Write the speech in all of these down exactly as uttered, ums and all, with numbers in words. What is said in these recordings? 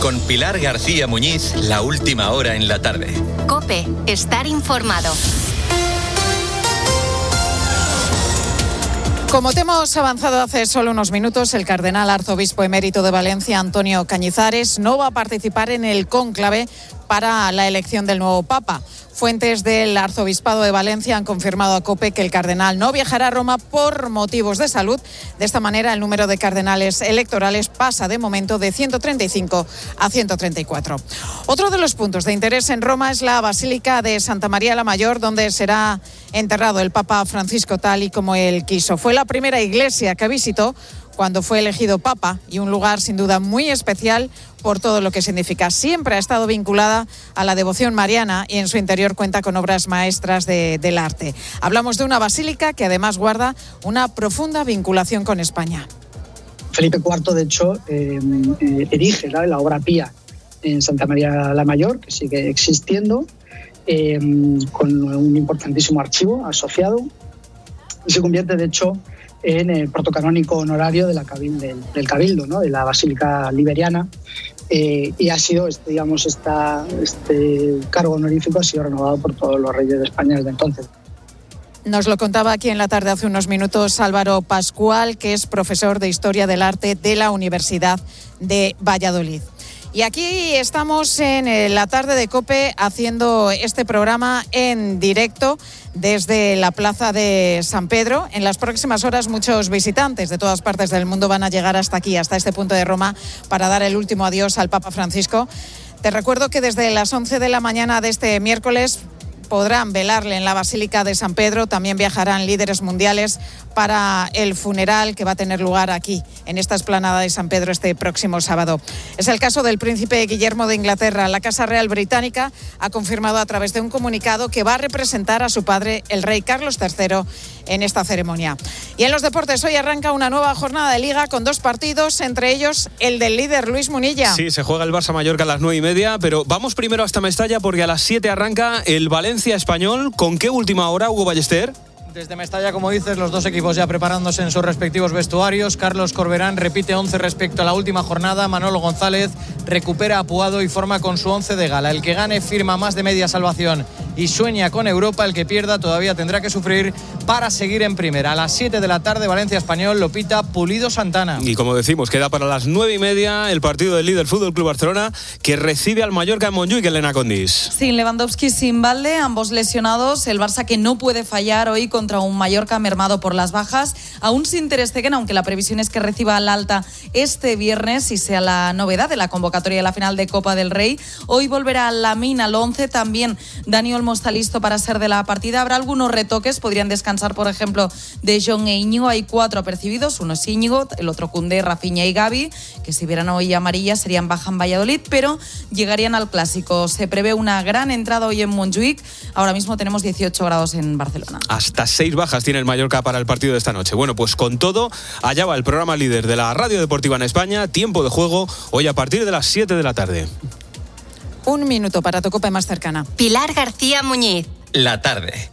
Con Pilar García Muñiz, la última hora en la tarde. COPE, estar informado. Como te hemos avanzado hace solo unos minutos, el cardenal arzobispo emérito de Valencia, Antonio Cañizares, no va a participar en el cónclave para la elección del nuevo Papa. Fuentes del Arzobispado de Valencia han confirmado a COPE que el cardenal no viajará a Roma por motivos de salud. De esta manera, el número de cardenales electorales pasa de momento de ciento treinta y cinco a ciento treinta y cuatro. Otro de los puntos de interés en Roma es la Basílica de Santa María la Mayor, donde será enterrado el Papa Francisco tal y como él quiso. Fue la primera iglesia que visitó cuando fue elegido Papa y un lugar sin duda muy especial por todo lo que significa. Siempre ha estado vinculada a la devoción mariana y en su interior cuenta con obras maestras de, del arte. Hablamos de una basílica que además guarda una profunda vinculación con España. Felipe cuarto, de hecho, eh, eh, erige ¿no? la obra pía en Santa María la Mayor, que sigue existiendo, eh, con un importantísimo archivo asociado, y se convierte, de hecho, en el protocanónico honorario de la cabil, del, del Cabildo, ¿no? de la Basílica Liberiana, eh, y ha sido, este, digamos, esta, este cargo honorífico ha sido renovado por todos los reyes de España desde entonces. Nos lo contaba aquí en la tarde hace unos minutos Álvaro Pascual, que es profesor de Historia del Arte de la Universidad de Valladolid. Y aquí estamos en la tarde de COPE haciendo este programa en directo desde la Plaza de San Pedro. En las próximas horas muchos visitantes de todas partes del mundo van a llegar hasta aquí, hasta este punto de Roma, para dar el último adiós al Papa Francisco. Te recuerdo que desde las once de la mañana de este miércoles podrán velarle en la Basílica de San Pedro. También viajarán líderes mundiales para el funeral que va a tener lugar aquí, en esta explanada de San Pedro, este próximo sábado. Es el caso del príncipe Guillermo de Inglaterra. La Casa Real Británica ha confirmado a través de un comunicado que va a representar a su padre, el rey Carlos tercero, en esta ceremonia. Y en los deportes, hoy arranca una nueva jornada de Liga con dos partidos, entre ellos el del líder Luis Munilla. Sí, se juega el Barça-Mallorca a las nueve y media, pero vamos primero hasta Mestalla porque a las siete arranca el Valencia-Español. ¿Con qué última hora, Hugo Ballester? Desde Mestalla, como dices, los dos equipos ya preparándose en sus respectivos vestuarios. Carlos Corberán repite once respecto a la última jornada. Manolo González recupera a Puado y forma con su once de gala. El que gane firma más de media salvación y sueña con Europa. El que pierda todavía tendrá que sufrir para seguir en primera. A las siete de la tarde, Valencia-Español, lo pita Pulido Santana. Y como decimos, queda para las nueve y media el partido del líder Fútbol Club Barcelona, que recibe al Mallorca en Montjuïc, Elena Condis. Sin Lewandowski, sin Valde, ambos lesionados. El Barça que no puede fallar hoy con contra un Mallorca mermado por las bajas, aún sin Ter Stegen, aunque la previsión es que reciba al alta este viernes y sea la novedad de la convocatoria de la final de Copa del Rey. Hoy volverá Lamine al once, también Dani Olmo está listo para ser de la partida. Habrá algunos retoques, podrían descansar, por ejemplo, De Jong e Íñigo. Hay cuatro apercibidos, uno es Íñigo, el otro Koundé, Rafinha y Gavi, que si vieran hoy amarillas serían baja en Valladolid, pero llegarían al Clásico. Se prevé una gran entrada hoy en Montjuïc. Ahora mismo tenemos dieciocho grados en Barcelona. Hasta seis bajas tiene el Mallorca para el partido de esta noche. Bueno, pues con todo, allá va el programa líder de la Radio Deportiva en España. Tiempo de juego hoy a partir de las siete de la tarde. Un minuto para tu COPE más cercana. Pilar García Muñiz. La tarde.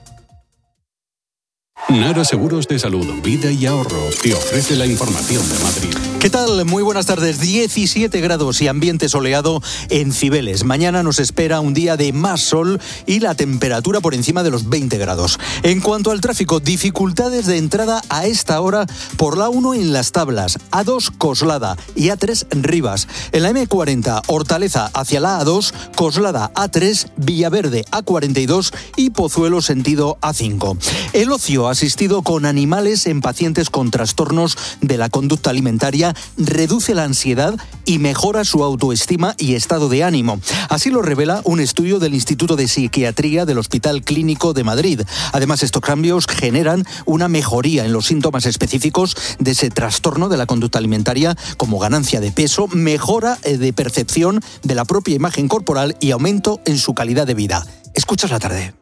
Nara Seguros de Salud, Vida y Ahorro te ofrece la información de Madrid. ¿Qué tal? Muy buenas tardes. diecisiete grados y ambiente soleado en Cibeles. Mañana nos espera un día de más sol y la temperatura por encima de los veinte grados. En cuanto al tráfico, dificultades de entrada a esta hora por la uno en Las Tablas, A dos Coslada y A tres Rivas. En la eme cuarenta, Hortaleza hacia la A dos, Coslada A tres, Villaverde A cuarenta y dos y Pozuelo sentido A cinco. El ocio asistido con animales en pacientes con trastornos de la conducta alimentaria reduce la ansiedad y mejora su autoestima y estado de ánimo. Así lo revela un estudio del Instituto de Psiquiatría del Hospital Clínico de Madrid. Además, estos cambios generan una mejoría en los síntomas específicos de ese trastorno de la conducta alimentaria, como ganancia de peso, mejora de percepción de la propia imagen corporal y aumento en su calidad de vida. Escuchas la tarde.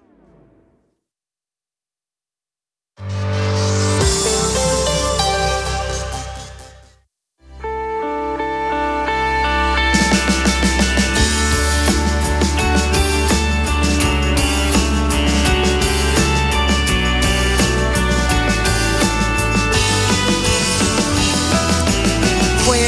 Seguimos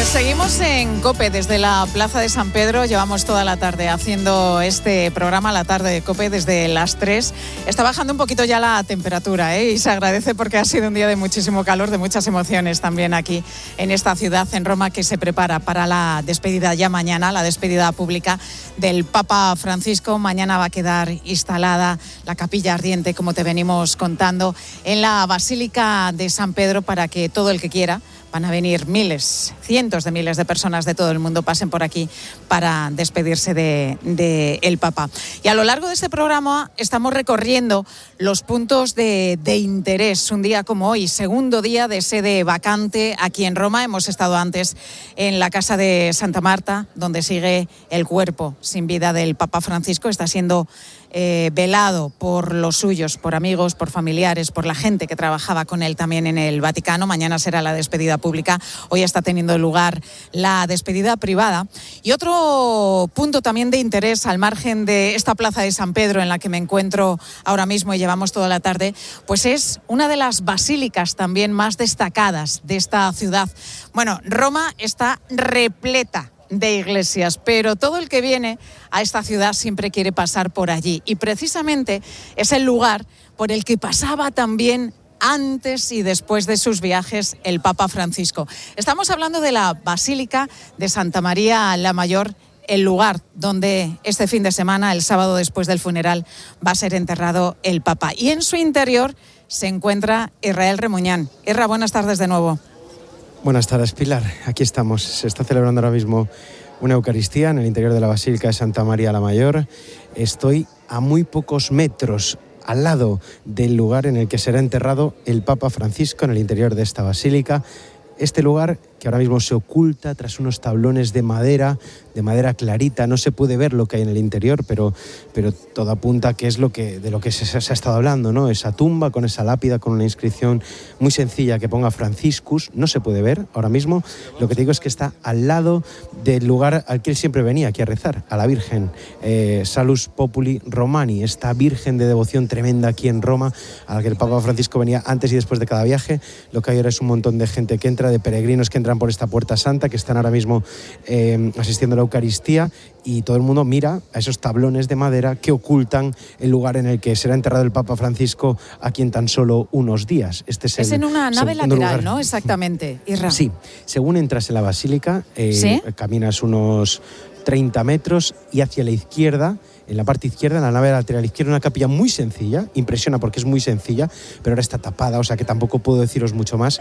Estamos en COPE desde la Plaza de San Pedro, llevamos toda la tarde haciendo este programa, la tarde de COPE desde las tres. Está bajando un poquito ya la temperatura, ¿eh? Y se agradece porque ha sido un día de muchísimo calor, de muchas emociones también aquí en esta ciudad, en Roma, que se prepara para la despedida ya mañana, la despedida pública del Papa Francisco. Mañana va a quedar instalada la capilla ardiente, como te venimos contando, en la Basílica de San Pedro para que todo el que quiera, van a venir miles, cientos de miles de personas de todo el mundo, pasen por aquí para despedirse de, de el Papa. Y a lo largo de este programa estamos recorriendo los puntos de, de interés. Un día como hoy, segundo día de sede vacante aquí en Roma. Hemos estado antes en la casa de Santa Marta, donde sigue el cuerpo sin vida del Papa Francisco. Está siendo Eh, velado por los suyos, por amigos, por familiares, por la gente que trabajaba con él también en el Vaticano. Mañana será la despedida pública, hoy está teniendo lugar la despedida privada. Y otro punto también de interés, al margen de esta plaza de San Pedro en la que me encuentro ahora mismo y llevamos toda la tarde, pues es una de las basílicas también más destacadas de esta ciudad. Bueno, Roma está repleta de iglesias, pero todo el que viene a esta ciudad siempre quiere pasar por allí, y precisamente es el lugar por el que pasaba también antes y después de sus viajes el Papa Francisco. Estamos hablando de la Basílica de Santa María la Mayor, el lugar donde este fin de semana, el sábado después del funeral, va a ser enterrado el Papa, y en su interior se encuentra Israel Remuñán. Irra, buenas tardes de nuevo. Buenas tardes, Pilar. Aquí estamos. Se está celebrando ahora mismo una Eucaristía en el interior de la Basílica de Santa María la Mayor. Estoy a muy pocos metros al lado del lugar en el que será enterrado el Papa Francisco, en el interior de esta basílica. Este lugar, que ahora mismo se oculta tras unos tablones de madera, de madera clarita, no se puede ver lo que hay en el interior, pero, pero todo apunta que es lo que, de lo que se, se ha estado hablando, ¿no? Esa tumba con esa lápida, con una inscripción muy sencilla que ponga Franciscus, no se puede ver ahora mismo. Lo que te digo es que está al lado del lugar al que él siempre venía aquí a rezar, a la Virgen, eh, Salus Populi Romani, esta Virgen de devoción tremenda aquí en Roma, a la que el Papa Francisco venía antes y después de cada viaje. Lo que hay ahora es un montón de gente que entra, de peregrinos que entran por esta puerta santa, que están ahora mismo eh, asistiendo a la Eucaristía, y todo el mundo mira a esos tablones de madera que ocultan el lugar en el que será enterrado el Papa Francisco aquí en tan solo unos días. Este es, es el en una nave lateral, lugar, ¿no? Exactamente. Irra. Sí, según entras en la basílica, eh, ¿sí? Caminas unos treinta metros y hacia la izquierda, en la parte izquierda, en la nave lateral izquierda, una capilla muy sencilla, impresiona porque es muy sencilla, pero ahora está tapada, o sea que tampoco puedo deciros mucho más,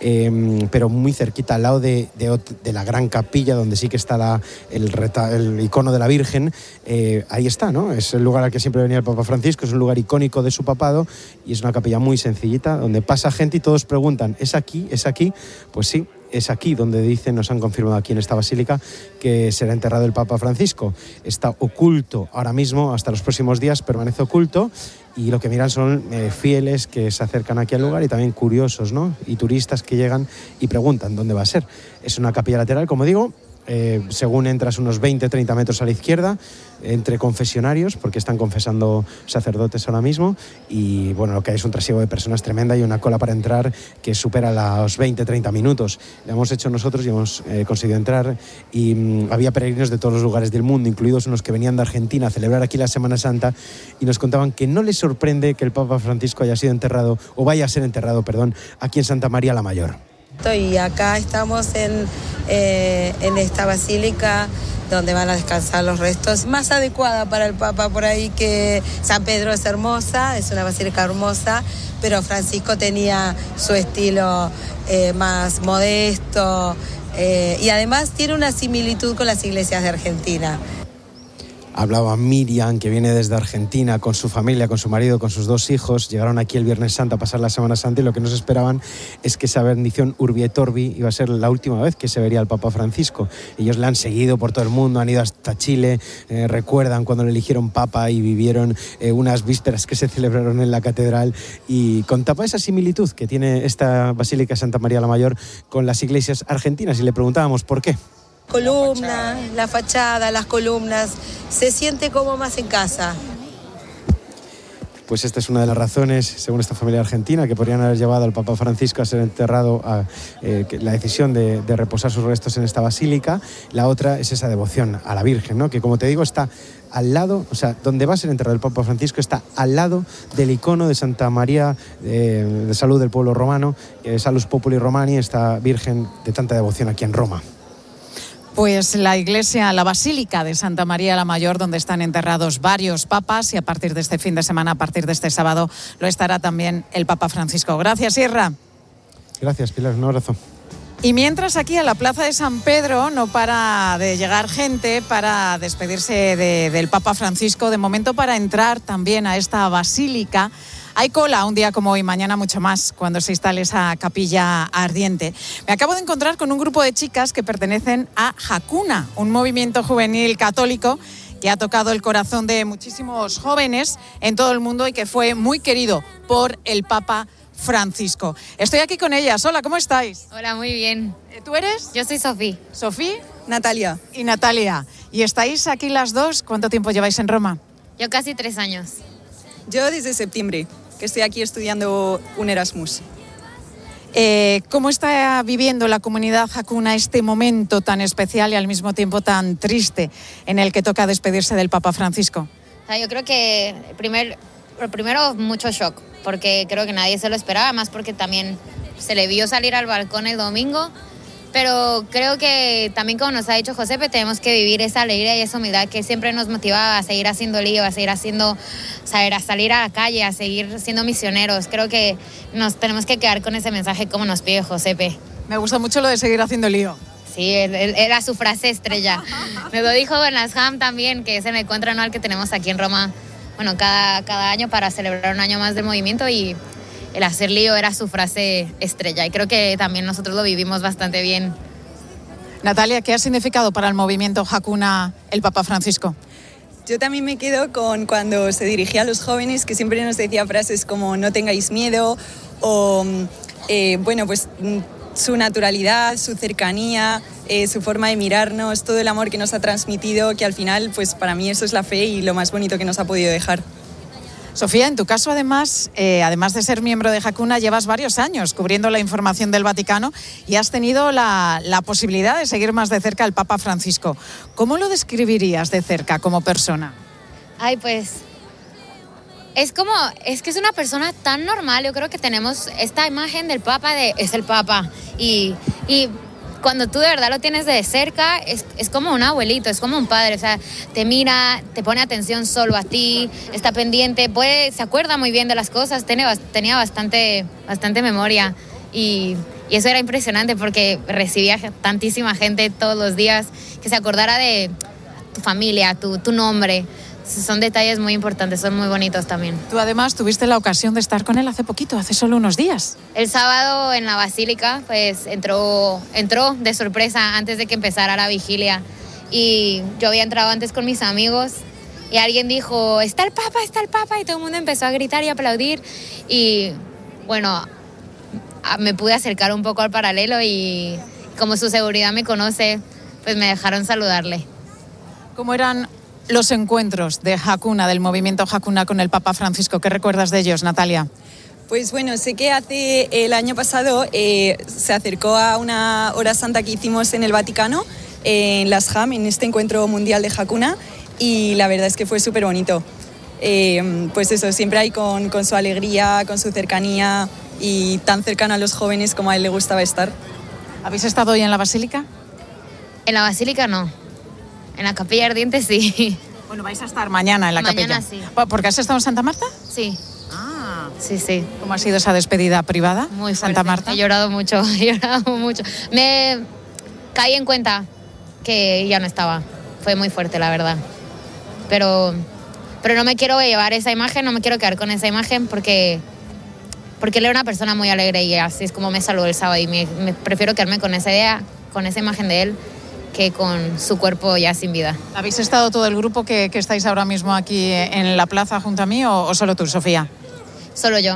eh, pero muy cerquita, al lado de, de, de la gran capilla, donde sí que está la, el, reta, el icono de la Virgen, eh, ahí está, ¿no? Es el lugar al que siempre venía el Papa Francisco, es un lugar icónico de su papado, y es una capilla muy sencillita, donde pasa gente y todos preguntan, ¿es aquí? ¿Es aquí? Pues sí. Es aquí donde dicen, nos han confirmado aquí en esta basílica, que será enterrado el Papa Francisco. Está oculto ahora mismo, hasta los próximos días permanece oculto, y lo que miran son eh, fieles que se acercan aquí al lugar, y también curiosos, ¿no? Y turistas que llegan y preguntan dónde va a ser. Es una capilla lateral, como digo, eh, según entras unos veinte a treinta metros a la izquierda, entre confesionarios, porque están confesando sacerdotes ahora mismo, y bueno, lo que hay es un trasiego de personas tremenda y una cola para entrar que supera los veinte a treinta minutos. Lo hemos hecho nosotros y hemos eh, conseguido entrar, y mmm, había peregrinos de todos los lugares del mundo, incluidos unos que venían de Argentina a celebrar aquí la Semana Santa, y nos contaban que no les sorprende que el Papa Francisco haya sido enterrado, o vaya a ser enterrado, perdón, aquí en Santa María la Mayor. Y acá estamos en, eh, en esta basílica donde van a descansar los restos, más adecuada para el Papa por ahí, que San Pedro es hermosa, es una basílica hermosa, pero Francisco tenía su estilo eh, más modesto, eh, y además tiene una similitud con las iglesias de Argentina. Hablaba Miriam, que viene desde Argentina con su familia, con su marido, con sus dos hijos. Llegaron aquí el Viernes Santo a pasar la Semana Santa, y lo que no se esperaban es que esa bendición Urbi et Orbi iba a ser la última vez que se vería al Papa Francisco. Ellos le han seguido por todo el mundo, han ido hasta Chile, eh, recuerdan cuando le eligieron Papa y vivieron eh, unas vísperas que se celebraron en la catedral, y contaba esa similitud que tiene esta Basílica Santa María la Mayor con las iglesias argentinas, y le preguntábamos por qué. Columnas, la fachada, las columnas, se siente como más en casa. pues esta es una de las razones, según esta familia argentina, que podrían haber llevado al Papa Francisco a ser enterrado, a eh, la decisión de, de reposar sus restos en esta basílica. La otra es esa devoción a la Virgen, ¿no? Que, como te digo, está al lado, o sea, donde va a ser enterrado el Papa Francisco está al lado del icono de Santa María eh, de Salud del pueblo romano, eh, Salus Populi Romani, esta Virgen de tanta devoción aquí en Roma. Pues la iglesia, la Basílica de Santa María la Mayor, donde están enterrados varios papas, y a partir de este fin de semana, a partir de este sábado, lo estará también el Papa Francisco. Gracias, Sierra. Gracias, Pilar, un abrazo. Y mientras aquí a la Plaza de San Pedro no para de llegar gente para despedirse de, del Papa Francisco, de momento para entrar también a esta basílica. Hay cola un día como hoy, mañana mucho más, cuando se instale esa capilla ardiente. Me acabo de encontrar con un grupo de chicas que pertenecen a Hakuna, un movimiento juvenil católico que ha tocado el corazón de muchísimos jóvenes en todo el mundo y que fue muy querido por el Papa Francisco. Estoy aquí con ellas. Hola, ¿cómo estáis? Hola, muy bien. ¿Tú eres? Yo soy Sofía. ¿Sofía? Natalia. Y Natalia. ¿Y estáis aquí las dos? ¿Cuánto tiempo lleváis en Roma? Yo casi tres años. Yo desde septiembre, que estoy aquí estudiando un Erasmus. Eh, ¿Cómo está viviendo la comunidad Hakuna este momento tan especial y al mismo tiempo tan triste en el que toca despedirse del Papa Francisco? O sea, yo creo que primer, primero mucho shock, porque creo que nadie se lo esperaba, más porque también se le vio salir al balcón el domingo, pero creo que también, como nos ha dicho Josepe, tenemos que vivir esa alegría y esa humildad que siempre nos motiva a seguir haciendo lío, a seguir haciendo, saber, a salir a la calle, a seguir siendo misioneros. Creo que nos tenemos que quedar con ese mensaje como nos pide Josepe. Me gusta mucho lo de seguir haciendo lío. Sí, él, él, era su frase estrella. Me lo dijo en las Ham también, que es el encuentro anual que tenemos aquí en Roma, bueno, cada, cada año para celebrar un año más del movimiento, y el hacer lío era su frase estrella, y creo que también nosotros lo vivimos bastante bien. Natalia, ¿qué ha significado para el movimiento Hakuna el Papa Francisco? Yo también me quedo con cuando se dirigía a los jóvenes, que siempre nos decía frases como no tengáis miedo, o eh, bueno, pues su naturalidad, su cercanía, eh, su forma de mirarnos, todo el amor que nos ha transmitido, que al final, pues para mí eso es la fe y lo más bonito que nos ha podido dejar. Sofía, en tu caso, además, eh, además de ser miembro de Hakuna, llevas varios años cubriendo la información del Vaticano y has tenido la, la posibilidad de seguir más de cerca al Papa Francisco. ¿Cómo lo describirías de cerca como persona? Ay, pues es como, es que es una persona tan normal. Yo creo que tenemos esta imagen del Papa de, es el Papa, y, y cuando tú de verdad lo tienes de cerca, es, es como un abuelito, es como un padre. O sea, te mira, te pone atención solo a ti, está pendiente, puede, se acuerda muy bien de las cosas, tenía, tenía bastante, bastante memoria, y, y eso era impresionante porque recibía tantísima gente todos los días que se acordara de tu familia, tu, tu nombre. Son detalles muy importantes, son muy bonitos también. Tú además tuviste la ocasión de estar con él hace poquito, hace solo unos días. El sábado en la Basílica, pues entró, entró de sorpresa antes de que empezara la vigilia, y yo había entrado antes con mis amigos y alguien dijo, está el Papa, está el Papa, y todo el mundo empezó a gritar y a aplaudir, y bueno, me pude acercar un poco al paralelo y como su seguridad me conoce, pues me dejaron saludarle. ¿Cómo eran los encuentros de Hakuna, del movimiento Hakuna con el Papa Francisco? ¿Qué recuerdas de ellos, Natalia? Pues bueno, sé que hace el año pasado eh, se acercó a una hora santa que hicimos en el Vaticano, eh, en las Ham, en este encuentro mundial de Hakuna, y la verdad es que fue súper bonito. Eh, pues eso, siempre hay con, con su alegría, con su cercanía, y tan cercano a los jóvenes como a él le gustaba estar. ¿Habéis estado hoy en la Basílica? En la Basílica no. En la Capilla Ardiente sí. Bueno, vais a estar mañana en la mañana, capilla. Sí. ¿Por qué has estado en Santa Marta? Sí. Ah, sí, sí. ¿Cómo ha sido esa despedida privada? Muy fuerte. Santa Marta. He llorado mucho, he llorado mucho. Me caí en cuenta que ya no estaba. Fue muy fuerte, la verdad. Pero, pero no me quiero llevar esa imagen, no me quiero quedar con esa imagen porque, porque él era una persona muy alegre y así es como me saludó el sábado, y me, me prefiero quedarme con esa idea, con esa imagen de él, que con su cuerpo ya sin vida. ¿Habéis estado todo el grupo que, que estáis ahora mismo aquí en la plaza junto a mí, o, o solo tú, Sofía? Solo yo.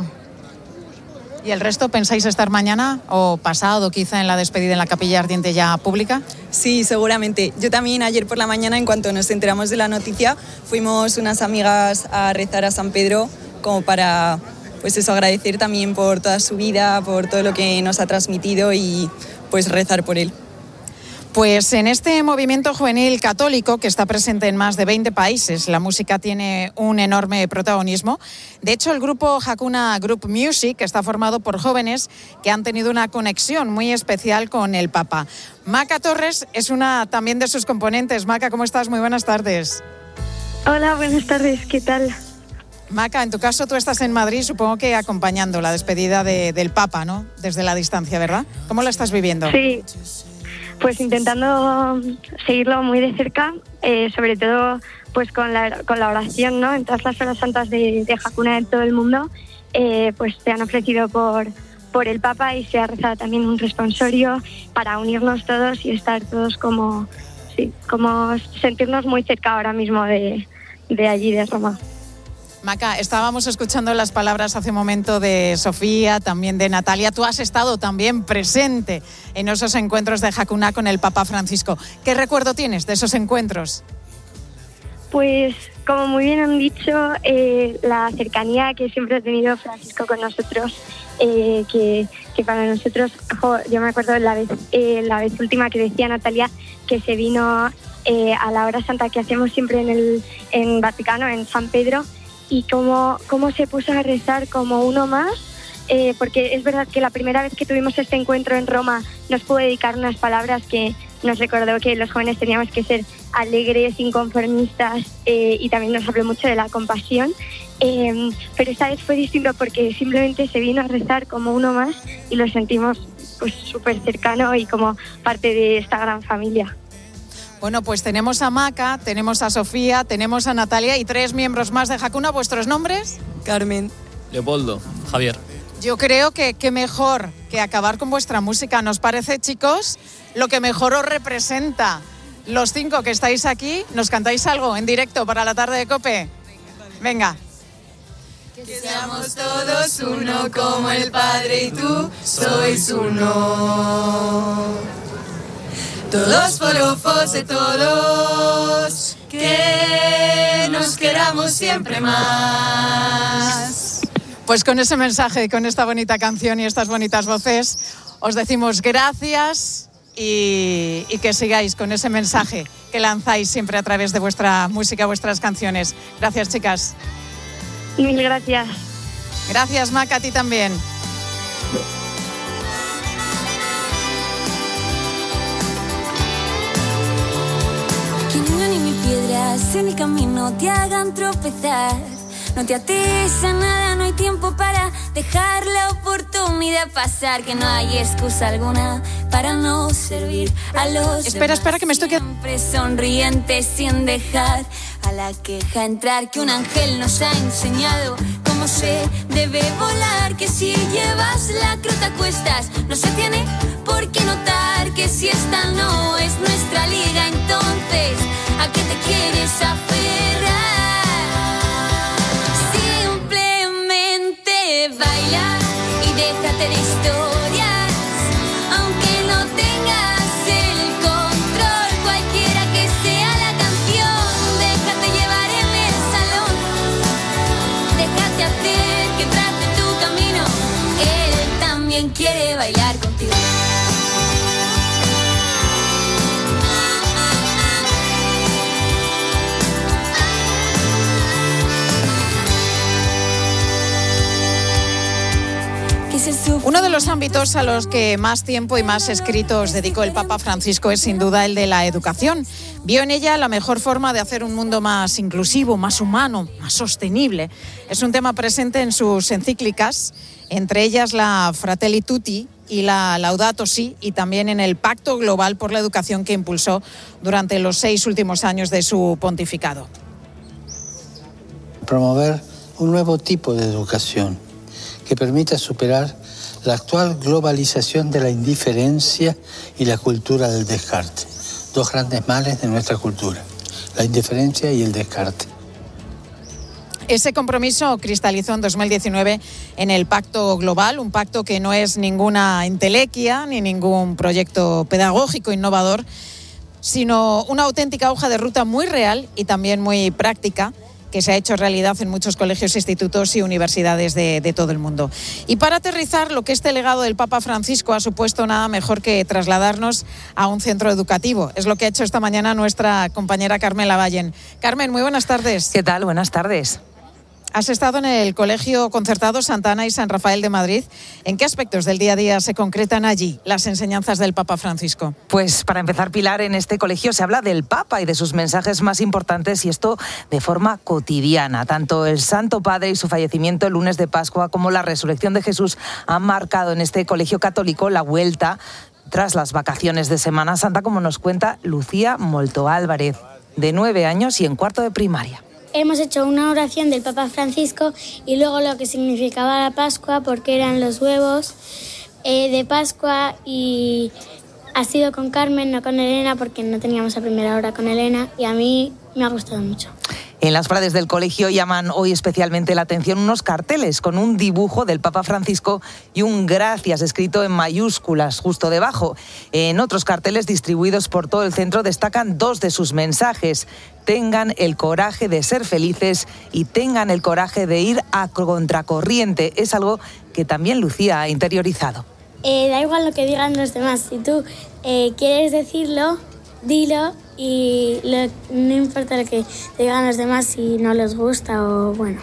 ¿Y el resto pensáis estar mañana o pasado, quizá en la despedida en la Capilla Ardiente ya pública? Sí, seguramente. Yo también ayer por la mañana, en cuanto nos enteramos de la noticia, fuimos unas amigas a rezar a San Pedro como para, pues eso, agradecer también por toda su vida, por todo lo que nos ha transmitido y pues rezar por él. Pues en este movimiento juvenil católico que está presente en más de veinte países, la música tiene un enorme protagonismo. De hecho, el grupo Hakuna Group Music está formado por jóvenes que han tenido una conexión muy especial con el Papa. Maca Torres es una también de sus componentes. Maca, ¿cómo estás? Muy buenas tardes. Hola, buenas tardes. ¿Qué tal? Maca, en tu caso tú estás en Madrid, supongo que acompañando la despedida de, del Papa, ¿no? Desde la distancia, ¿verdad? ¿Cómo la estás viviendo? Sí. Pues intentando seguirlo muy de cerca, eh, sobre todo pues con la, con la oración, ¿no? En todas las horas santas de, de Hakuna en todo el mundo, eh, pues se han ofrecido por, por el Papa y se ha rezado también un responsorio para unirnos todos y estar todos como, sí, como sentirnos muy cerca ahora mismo de, de allí, de Roma. Maca, estábamos escuchando las palabras hace un momento de Sofía, también de Natalia. Tú has estado también presente en esos encuentros de Hakuna con el Papa Francisco. ¿Qué recuerdo tienes de esos encuentros? Pues, como muy bien han dicho, eh, la cercanía que siempre ha tenido Francisco con nosotros, eh, que, que para nosotros, jo, yo me acuerdo la vez, eh, la vez última que decía Natalia que se vino eh, a la hora santa que hacemos siempre en el en Vaticano, en San Pedro, y cómo, cómo se puso a rezar como uno más, eh, porque es verdad que la primera vez que tuvimos este encuentro en Roma nos pudo dedicar unas palabras que nos recordó que los jóvenes teníamos que ser alegres, inconformistas, eh, y también nos habló mucho de la compasión, eh, pero esta vez fue distinto porque simplemente se vino a rezar como uno más y lo sentimos pues súper cercano y como parte de esta gran familia. Bueno, pues tenemos a Maca, tenemos a Sofía, tenemos a Natalia y tres miembros más de Hakuna. ¿Vuestros nombres? Carmen. Leopoldo. Javier. Yo creo que qué mejor que acabar con vuestra música. ¿Nos parece, chicos? Lo que mejor os representa. Los cinco que estáis aquí, ¿nos cantáis algo en directo para la tarde de COPE? Venga. Que seamos todos uno como el Padre y tú sois uno. Todos forofos de todos, que nos queramos siempre más. Pues con ese mensaje, con esta bonita canción y estas bonitas voces, os decimos gracias y, y que sigáis con ese mensaje que lanzáis siempre a través de vuestra música, vuestras canciones. Gracias, chicas. Mil gracias. Gracias, Maca, a ti también. En el camino te hagan tropezar. No te ates a nada, no hay tiempo para dejar la oportunidad pasar. Que no hay excusa alguna para no servir a los Espera, demás. espera, que me estoy quedando. Siempre sonriente sin dejar a la queja entrar. Que un ángel nos ha enseñado cómo se debe volar. Que si llevas la crota a cuestas, no se tiene por qué notar. Que si esta no es nuestra liga, entonces ¿a qué te quieres aferrar? Simplemente baila y déjate de historias, aunque no tengas el control, cualquiera que sea la canción, déjate llevar en el salón, déjate hacer que trace tu camino, él también quiere bailar contigo. Uno de los ámbitos a los que más tiempo y más escritos dedicó el Papa Francisco es sin duda el de la educación. Vio en ella la mejor forma de hacer un mundo más inclusivo, más humano, más sostenible. Es un tema presente en sus encíclicas, entre ellas la Fratelli Tutti y la Laudato Si, y también en el Pacto Global por la Educación que impulsó durante los seis últimos años de su pontificado. Promover un nuevo tipo de educación que permita superar la actual globalización de la indiferencia y la cultura del descarte. Dos grandes males de nuestra cultura, la indiferencia y el descarte. Ese compromiso cristalizó en dos mil diecinueve en el Pacto Global, un pacto que no es ninguna entelequia ni ningún proyecto pedagógico innovador, sino una auténtica hoja de ruta muy real y también muy práctica, que se ha hecho realidad en muchos colegios, institutos y universidades de, de todo el mundo. Y para aterrizar lo que este legado del Papa Francisco ha supuesto, nada mejor que trasladarnos a un centro educativo. Es lo que ha hecho esta mañana nuestra compañera Carmen Lavallen. Carmen, muy buenas tardes. ¿Qué tal? Buenas tardes. Has estado en el Colegio Concertado Santa Ana y San Rafael de Madrid. ¿En qué aspectos del día a día se concretan allí las enseñanzas del Papa Francisco? Pues para empezar, Pilar, en este colegio se habla del Papa y de sus mensajes más importantes, y esto de forma cotidiana. Tanto el Santo Padre y su fallecimiento el lunes de Pascua como la resurrección de Jesús han marcado en este colegio católico la vuelta tras las vacaciones de Semana Santa, como nos cuenta Lucía Molto Álvarez, de nueve años y en cuarto de primaria. Hemos hecho una oración del Papa Francisco y luego lo que significaba la Pascua, porque eran los huevos eh, de Pascua, y ha sido con Carmen, no con Elena, porque no teníamos a primera hora con Elena, y a mí me ha gustado mucho. En las paredes del colegio llaman hoy especialmente la atención unos carteles con un dibujo del Papa Francisco y un gracias escrito en mayúsculas justo debajo. En otros carteles distribuidos por todo el centro destacan dos de sus mensajes: tengan el coraje de ser felices y tengan el coraje de ir a contracorriente. Es algo que también Lucía ha interiorizado. Eh, da igual lo que digan los demás, si tú eh, quieres decirlo, dilo, y lo, no importa lo que digan los demás si no les gusta o bueno.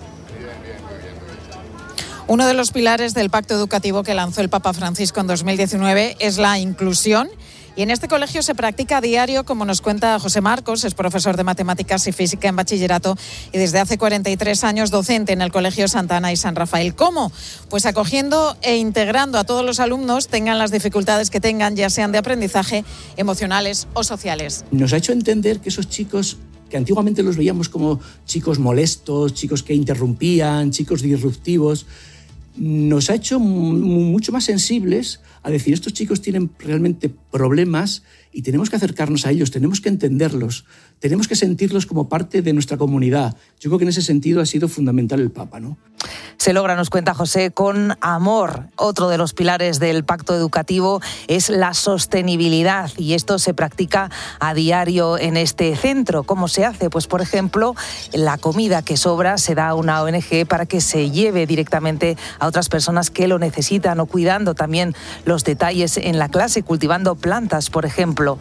Uno de los pilares del pacto educativo que lanzó el Papa Francisco en dos mil diecinueve es la inclusión. Y en este colegio se practica a diario, como nos cuenta José Marcos, es profesor de matemáticas y física en bachillerato y desde hace cuarenta y tres años docente en el Colegio Santa Ana y San Rafael. ¿Cómo? Pues acogiendo e integrando a todos los alumnos, tengan las dificultades que tengan, ya sean de aprendizaje, emocionales o sociales. Nos ha hecho entender que esos chicos, que antiguamente los veíamos como chicos molestos, chicos que interrumpían, chicos disruptivos, nos ha hecho mucho más sensibles a decir, estos chicos tienen realmente problemas y tenemos que acercarnos a ellos, tenemos que entenderlos, tenemos que sentirlos como parte de nuestra comunidad. Yo creo que en ese sentido ha sido fundamental el Papa, ¿no? Se logra, nos cuenta José, con amor. Otro de los pilares del pacto educativo es la sostenibilidad, y esto se practica a diario en este centro. ¿Cómo se hace? Pues, por ejemplo, la comida que sobra se da a una O N G para que se lleve directamente a otras personas que lo necesitan, o cuidando también los detalles en la clase, cultivando plantas, por ejemplo.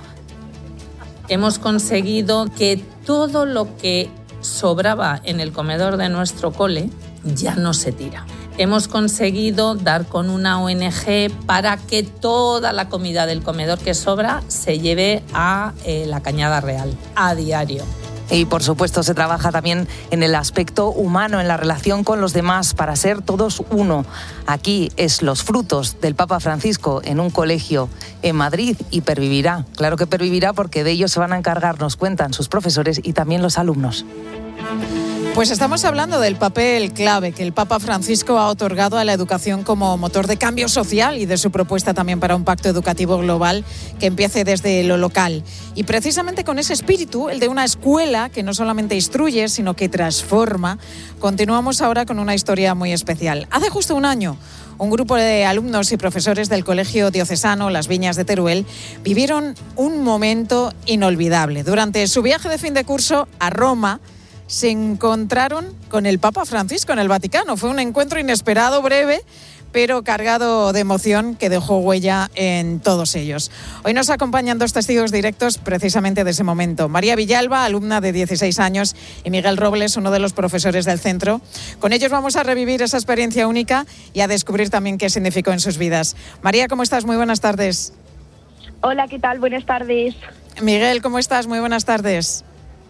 Hemos conseguido que todo lo que sobraba en el comedor de nuestro cole ya no se tira. Hemos conseguido dar con una O N G para que toda la comida del comedor que sobra se lleve a eh, la Cañada Real, a diario. Y por supuesto se trabaja también en el aspecto humano, en la relación con los demás, para ser todos uno. Aquí es los frutos del Papa Francisco en un colegio en Madrid, y pervivirá. Claro que pervivirá, porque de ello se van a encargar, nos cuentan sus profesores y también los alumnos. Pues estamos hablando del papel clave que el Papa Francisco ha otorgado a la educación como motor de cambio social, y de su propuesta también para un pacto educativo global que empiece desde lo local. Y precisamente con ese espíritu, el de una escuela que no solamente instruye, sino que transforma, continuamos ahora con una historia muy especial. Hace justo un año, un grupo de alumnos y profesores del Colegio Diocesano Las Viñas de Teruel vivieron un momento inolvidable. Durante su viaje de fin de curso a Roma, se encontraron con el Papa Francisco en el Vaticano. Fue un encuentro inesperado, breve, pero cargado de emoción, que dejó huella en todos ellos. Hoy nos acompañan dos testigos directos precisamente de ese momento. María Villalba, alumna de dieciséis años, y Miguel Robles, uno de los profesores del centro. Con ellos vamos a revivir esa experiencia única y a descubrir también qué significó en sus vidas. María, ¿cómo estás? Muy buenas tardes. Hola, ¿qué tal? Buenas tardes. Miguel, ¿cómo estás? Muy buenas tardes.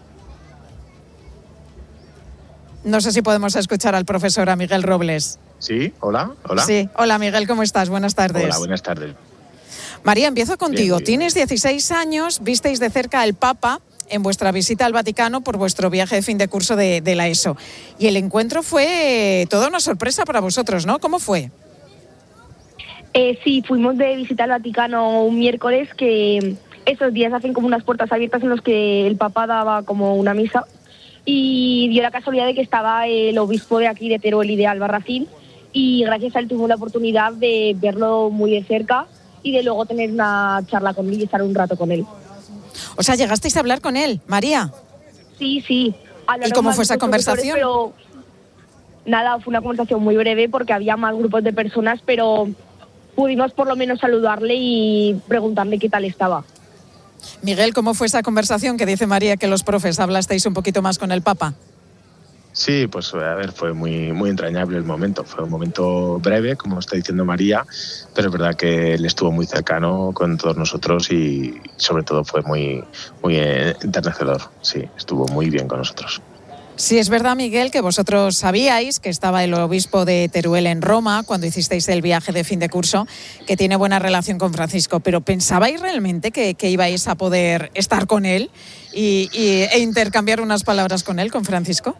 No sé si podemos escuchar al profesor, a Miguel Robles. Sí, hola, hola. Sí, hola Miguel, ¿cómo estás? Buenas tardes. Hola, buenas tardes. María, empiezo contigo. Bien, bien. Tienes dieciséis años, visteis de cerca al Papa en vuestra visita al Vaticano por vuestro viaje de fin de curso de, de la ESO. Y el encuentro fue toda una sorpresa para vosotros, ¿no? ¿Cómo fue? Eh, sí, fuimos de visita al Vaticano un miércoles, que esos días hacen como unas puertas abiertas en los que el Papa daba como una misa. Y dio la casualidad de que estaba el obispo de aquí, de Teruel y de Albarracín, y gracias a él tuvimos la oportunidad de verlo muy de cerca y de luego tener una charla con él y estar un rato con él. O sea, ¿llegasteis a hablar con él, María? Sí, sí. ¿Y cómo fue esa conversación? Pero nada, fue una conversación muy breve porque había más grupos de personas, pero pudimos por lo menos saludarle y preguntarle qué tal estaba. Miguel, ¿cómo fue esa conversación que dice María que los profes hablasteis un poquito más con el Papa? Sí, pues a ver, fue muy, muy entrañable el momento. Fue un momento breve, como está diciendo María, pero es verdad que él estuvo muy cercano con todos nosotros y sobre todo fue muy, muy enternecedor. Sí, estuvo muy bien con nosotros. Sí, es verdad, Miguel, que vosotros sabíais que estaba el obispo de Teruel en Roma cuando hicisteis el viaje de fin de curso, que tiene buena relación con Francisco, pero ¿pensabais realmente que, que ibais a poder estar con él y, y, e intercambiar unas palabras con él, con Francisco?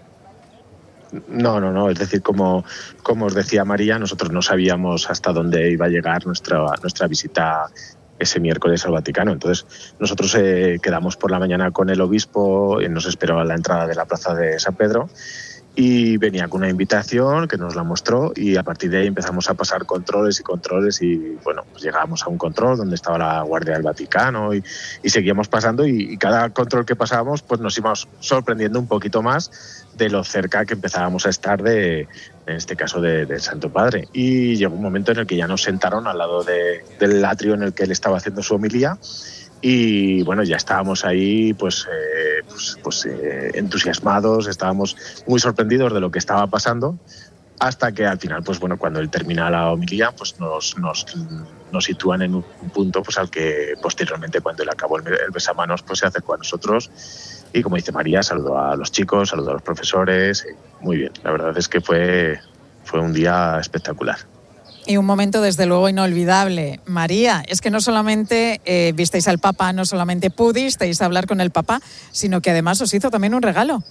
No, no, no. Es decir, como, como os decía María, nosotros no sabíamos hasta dónde iba a llegar nuestra, nuestra visita ese miércoles al Vaticano. Entonces, nosotros eh, quedamos por la mañana con el obispo, y nos esperó a la entrada de la plaza de San Pedro y venía con una invitación que nos la mostró y a partir de ahí empezamos a pasar controles y controles y, bueno, pues llegábamos a un control donde estaba la Guardia del Vaticano y, y seguíamos pasando y, y cada control que pasábamos pues nos íbamos sorprendiendo un poquito más de lo cerca que empezábamos a estar de, en este caso, de, del Santo Padre. Y llegó un momento en el que ya nos sentaron al lado de, del atrio en el que él estaba haciendo su homilía y bueno, ya estábamos ahí pues, eh, pues, pues eh, entusiasmados, estábamos muy sorprendidos de lo que estaba pasando, hasta que al final, pues bueno, cuando él termina la homilía, pues nos, nos, nos sitúan en un punto pues al que posteriormente, cuando él acabó el, el besamanos, pues se acercó a nosotros y, como dice María, saludó a los chicos, saludó a los profesores, muy bien. La verdad es que fue, fue un día espectacular. Y un momento, desde luego, inolvidable. María, es que no solamente eh, visteis al Papa, no solamente pudisteis hablar con el Papa, sino que además os hizo también un regalo.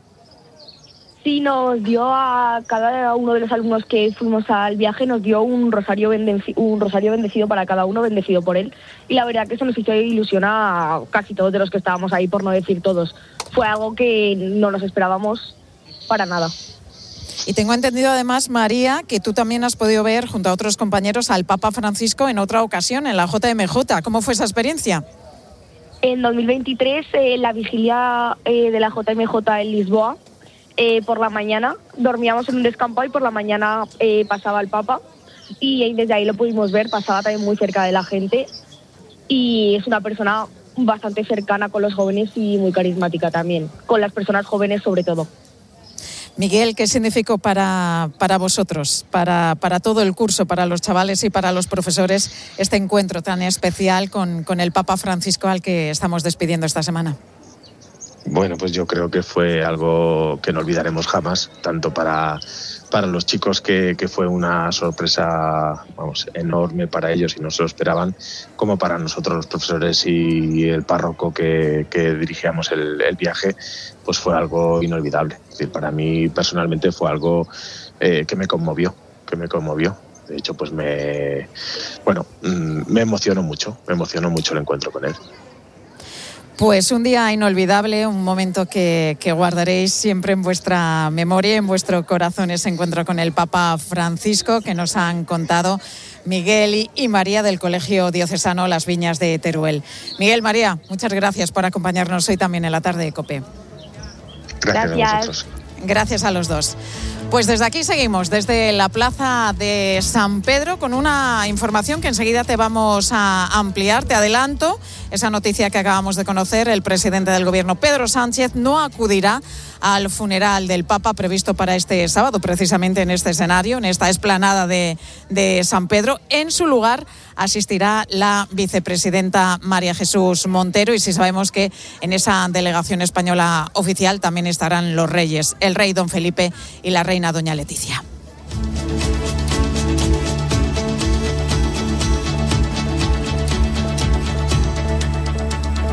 Sí, nos dio a cada uno de los alumnos que fuimos al viaje, nos dio un rosario, bendeci- un rosario bendecido para cada uno, bendecido por él. Y la verdad que eso nos hizo ilusión a casi todos de los que estábamos ahí, por no decir todos. Fue algo que no nos esperábamos para nada. Y tengo entendido además, María, que tú también has podido ver junto a otros compañeros al Papa Francisco en otra ocasión, en la J M J. ¿Cómo fue esa experiencia? En dos mil veintitrés, eh, la vigilia eh, de la J M J en Lisboa, eh, por la mañana dormíamos en un descampado y por la mañana eh, pasaba el Papa y desde ahí lo pudimos ver, pasaba también muy cerca de la gente y es una persona bastante cercana con los jóvenes y muy carismática también, con las personas jóvenes sobre todo. Miguel, ¿qué significó para, para vosotros, para, para todo el curso, para los chavales y para los profesores, este encuentro tan especial con, con el Papa Francisco al que estamos despidiendo esta semana? Bueno, pues yo creo que fue algo que no olvidaremos jamás, tanto para, para los chicos, que, que fue una sorpresa, vamos, enorme para ellos y no se lo esperaban, como para nosotros los profesores y el párroco que, que dirigíamos el, el viaje, pues fue algo inolvidable. Es decir, para mí personalmente fue algo eh, que me conmovió, que me conmovió. De hecho, pues me, bueno, me emocionó mucho, me emocionó mucho el encuentro con él. Pues un día inolvidable, un momento que, que guardaréis siempre en vuestra memoria, en vuestro corazón, ese encuentro con el Papa Francisco que nos han contado Miguel y, y María del Colegio Diocesano Las Viñas de Teruel. Miguel, María, muchas gracias por acompañarnos hoy también en la tarde de COPE. Gracias, Gracias. a vosotros. Gracias a los dos. Pues desde aquí seguimos, desde la plaza de San Pedro, con una información que enseguida te vamos a ampliar. Te adelanto esa noticia que acabamos de conocer. El presidente del Gobierno, Pedro Sánchez, no acudirá al funeral del Papa previsto para este sábado, precisamente en este escenario, en esta explanada de, de San Pedro. En su lugar asistirá la vicepresidenta María Jesús Montero, y sí sabemos que en esa delegación española oficial también estarán los reyes, el rey don Felipe y la reina doña Leticia.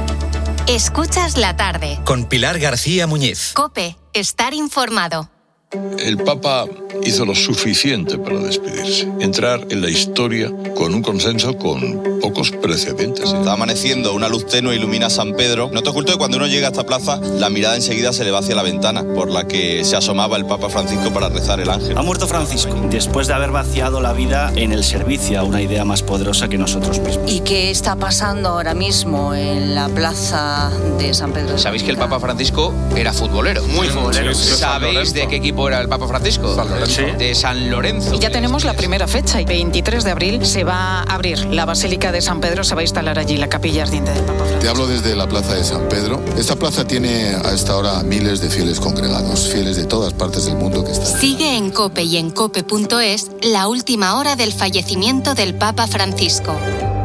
Escuchas la tarde. Con Pilar García Muñiz. COPE, estar informado. El Papa hizo lo suficiente para despedirse, entrar en la historia con un consenso con pocos precedentes. Está amaneciendo, una luz tenue ilumina San Pedro. No te oculto que cuando uno llega a esta plaza, la mirada enseguida se le va hacia la ventana por la que se asomaba el Papa Francisco para rezar el ángel. Ha muerto Francisco, después de haber vaciado la vida en el servicio a una idea más poderosa que nosotros mismos. ¿Y qué está pasando ahora mismo en la plaza de San Pedro? Sabéis que el Papa Francisco era futbolero. Muy futbolero. Sí, sí, ¿sabéis de qué equipo era el Papa Francisco? San Lorenzo. Sí. De San Lorenzo. Y ya tenemos la primera fecha. El veintitrés de abril se va a abrir la Basílica de San Pedro, se va a instalar allí la capilla ardiente del Papa Francisco. Te hablo desde la plaza de San Pedro. Esta plaza tiene a esta hora miles de fieles congregados, fieles de todas partes del mundo que están. Sigue en COPE y en cope punto es la última hora del fallecimiento del Papa Francisco.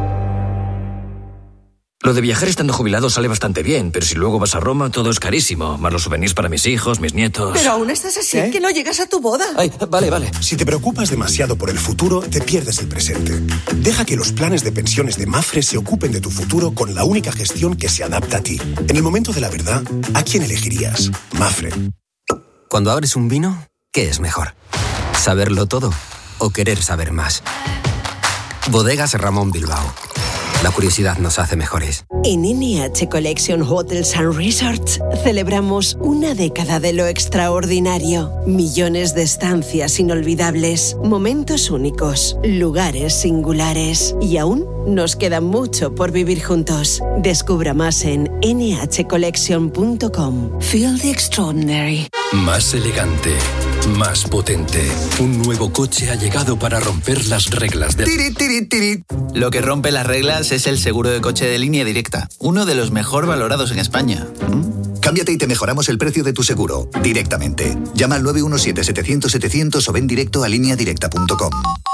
Lo de viajar estando jubilado sale bastante bien, pero si luego vas a Roma todo es carísimo, más los souvenirs para mis hijos, mis nietos... Pero aún estás así, ¿eh? Que no llegas a tu boda. Ay, vale, vale. Si te preocupas demasiado por el futuro, te pierdes el presente. Deja que los planes de pensiones de Mapfre se ocupen de tu futuro con la única gestión que se adapta a ti. En el momento de la verdad, ¿a quién elegirías? Mapfre. Cuando abres un vino, ¿qué es mejor? ¿Saberlo todo o querer saber más? Bodegas Ramón Bilbao. La curiosidad nos hace mejores. En N H Collection Hotels and Resorts celebramos una década de lo extraordinario. Millones de estancias inolvidables, momentos únicos, lugares singulares. Y aún nos queda mucho por vivir juntos. Descubra más en ene hache collection punto com. Feel the extraordinary. Más elegante, más potente. Un nuevo coche ha llegado para romper las reglas del... Tiri, tiri, tiri. Lo que rompe las reglas es el seguro de coche de Línea Directa, uno de los mejor valorados en España. ¿Mm? Cámbiate y te mejoramos el precio de tu seguro, directamente. Llama al nueve uno siete, setecientos, setecientos o ven directo a línea directa punto com.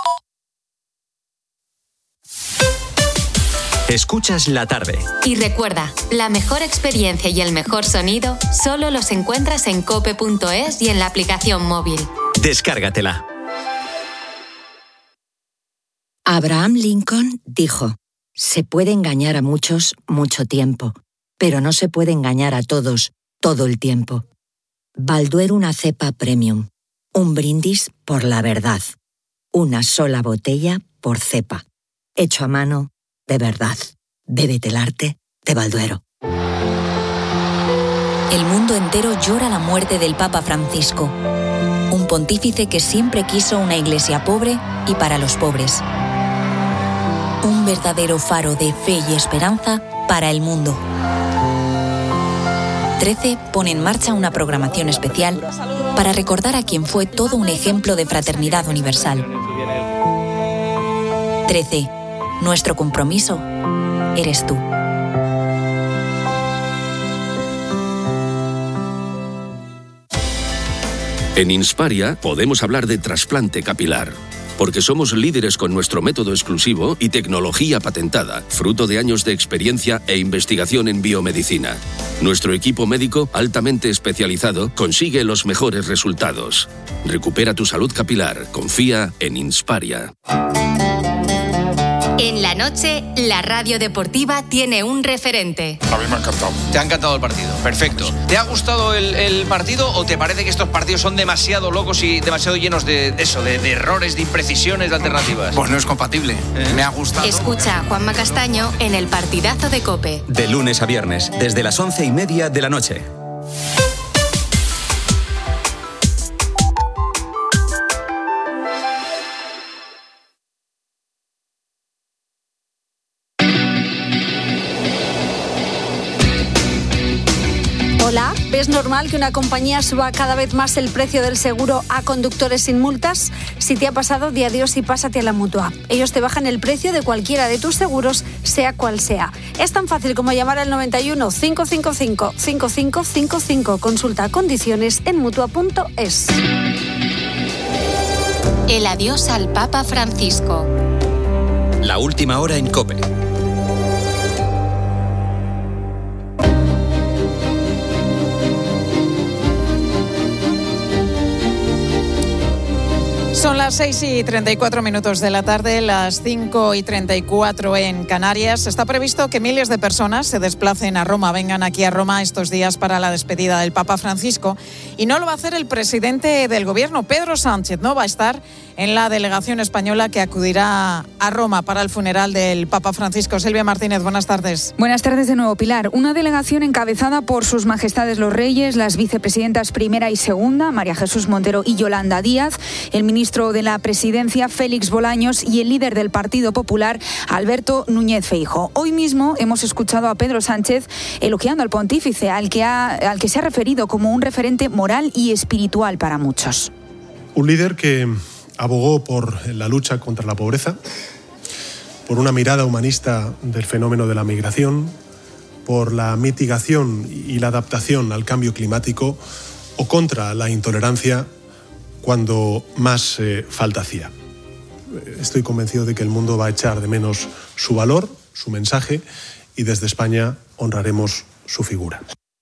Escuchas la tarde. Y recuerda, la mejor experiencia y el mejor sonido solo los encuentras en cope punto es y en la aplicación móvil. Descárgatela. Abraham Lincoln dijo: se puede engañar a muchos mucho tiempo, pero no se puede engañar a todos todo el tiempo. Balduero una cepa premium. Un brindis por la verdad. Una sola botella por cepa. Hecho a mano, de verdad. Bébete el arte de Balduero. El mundo entero llora la muerte del Papa Francisco, un pontífice que siempre quiso una iglesia pobre y para los pobres. Un verdadero faro de fe y esperanza para el mundo. trece pone en marcha una programación especial para recordar a quien fue todo un ejemplo de fraternidad universal. trece. Nuestro compromiso eres tú. En Insparia podemos hablar de trasplante capilar, porque somos líderes con nuestro método exclusivo y tecnología patentada, fruto de años de experiencia e investigación en biomedicina. Nuestro equipo médico, altamente especializado, consigue los mejores resultados. Recupera tu salud capilar. Confía en Insparia. En la noche, la radio deportiva tiene un referente. A mí me ha encantado. ¿Te ha encantado el partido? Perfecto. ¿Te ha gustado el, el partido o te parece que estos partidos son demasiado locos y demasiado llenos de, de eso, de, de errores, de imprecisiones, de alternativas? Pues no es compatible. ¿Eh? Me ha gustado. Escucha a Juanma Castaño en el partidazo de COPE. De lunes a viernes, desde las once y media de la noche. Hola, ¿ves normal que una compañía suba cada vez más el precio del seguro a conductores sin multas? Si te ha pasado, di adiós y pásate a la Mutua. Ellos te bajan el precio de cualquiera de tus seguros, sea cual sea. Es tan fácil como llamar al noventa y uno, cinco cinco cinco, cinco cinco cinco cinco. Consulta condiciones en mutua punto es. El adiós al Papa Francisco. La última hora en COPE. Son las seis y treinta y cuatro minutos de la tarde, las cinco y treinta y cuatro en Canarias. Está previsto que miles de personas se desplacen a Roma, vengan aquí a Roma estos días para la despedida del Papa Francisco. Y no lo va a hacer el presidente del gobierno, Pedro Sánchez, no va a estar en la delegación española que acudirá a Roma para el funeral del Papa Francisco. Silvia Martínez, buenas tardes. Buenas tardes de nuevo, Pilar. Una delegación encabezada por sus majestades los reyes, las vicepresidentas primera y segunda, María Jesús Montero y Yolanda Díaz, el ministro de la Presidencia, Félix Bolaños, y el líder del Partido Popular, Alberto Núñez Feijóo. Hoy mismo hemos escuchado a Pedro Sánchez elogiando al pontífice, al que, ha, al que se ha referido como un referente moral y espiritual para muchos. Un líder que abogó por la lucha contra la pobreza, por una mirada humanista del fenómeno de la migración, por la mitigación y la adaptación al cambio climático o contra la intolerancia cuando más eh, falta hacía. Estoy convencido de que el mundo va a echar de menos su valor, su mensaje, y desde España honraremos su figura.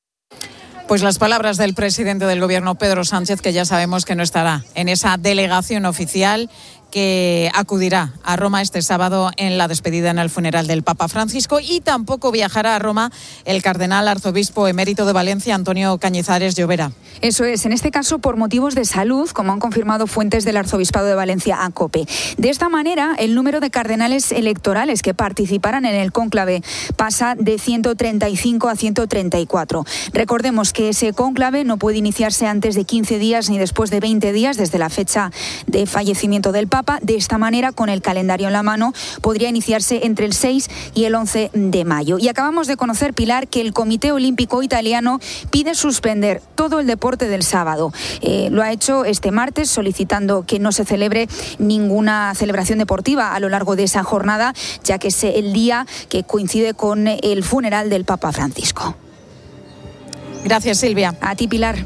Pues las palabras del presidente del gobierno, Pedro Sánchez, que ya sabemos que no estará en esa delegación oficial que acudirá a Roma este sábado en la despedida en el funeral del Papa Francisco, y tampoco viajará a Roma el cardenal arzobispo emérito de Valencia, Antonio Cañizares Llovera. Eso es, en este caso por motivos de salud, como han confirmado fuentes del arzobispado de Valencia a COPE. De esta manera, el número de cardenales electorales que participarán en el cónclave pasa de ciento treinta y cinco a ciento treinta y cuatro. Recordemos que ese cónclave no puede iniciarse antes de quince días ni después de veinte días desde la fecha de fallecimiento del Papa. De esta manera, con el calendario en la mano, podría iniciarse entre el seis y el once de mayo. Y acabamos de conocer, Pilar, que el Comité Olímpico Italiano pide suspender todo el deporte del sábado. Eh, lo ha hecho este martes, solicitando que no se celebre ninguna celebración deportiva a lo largo de esa jornada, ya que es el día que coincide con el funeral del Papa Francisco. Gracias, Silvia. A ti, Pilar.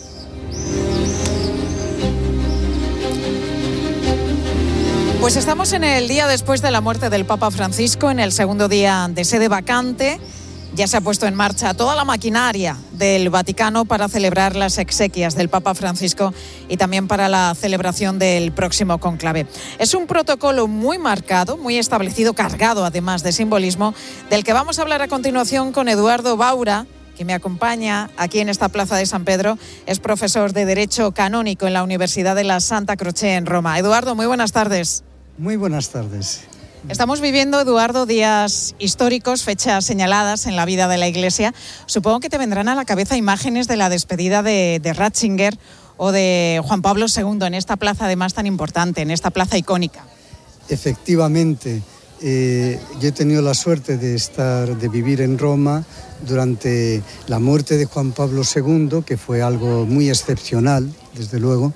Pues estamos en el día después de la muerte del Papa Francisco, en el segundo día de sede vacante. Ya se ha puesto en marcha toda la maquinaria del Vaticano para celebrar las exequias del Papa Francisco y también para la celebración del próximo cónclave. Es un protocolo muy marcado, muy establecido, cargado además de simbolismo, del que vamos a hablar a continuación con Eduardo Baura, que me acompaña aquí en esta plaza de San Pedro. Es profesor de Derecho Canónico en la Universidad de la Santa Croce en Roma. Eduardo, muy buenas tardes. Muy buenas tardes. Estamos viviendo, Eduardo, días históricos, fechas señaladas en la vida de la Iglesia. Supongo que te vendrán a la cabeza imágenes de la despedida de, de Ratzinger o de Juan Pablo segundo en esta plaza además tan importante, en esta plaza icónica. Efectivamente, eh, yo he tenido la suerte de estar, de vivir en Roma durante la muerte de Juan Pablo segundo, que fue algo muy excepcional, desde luego,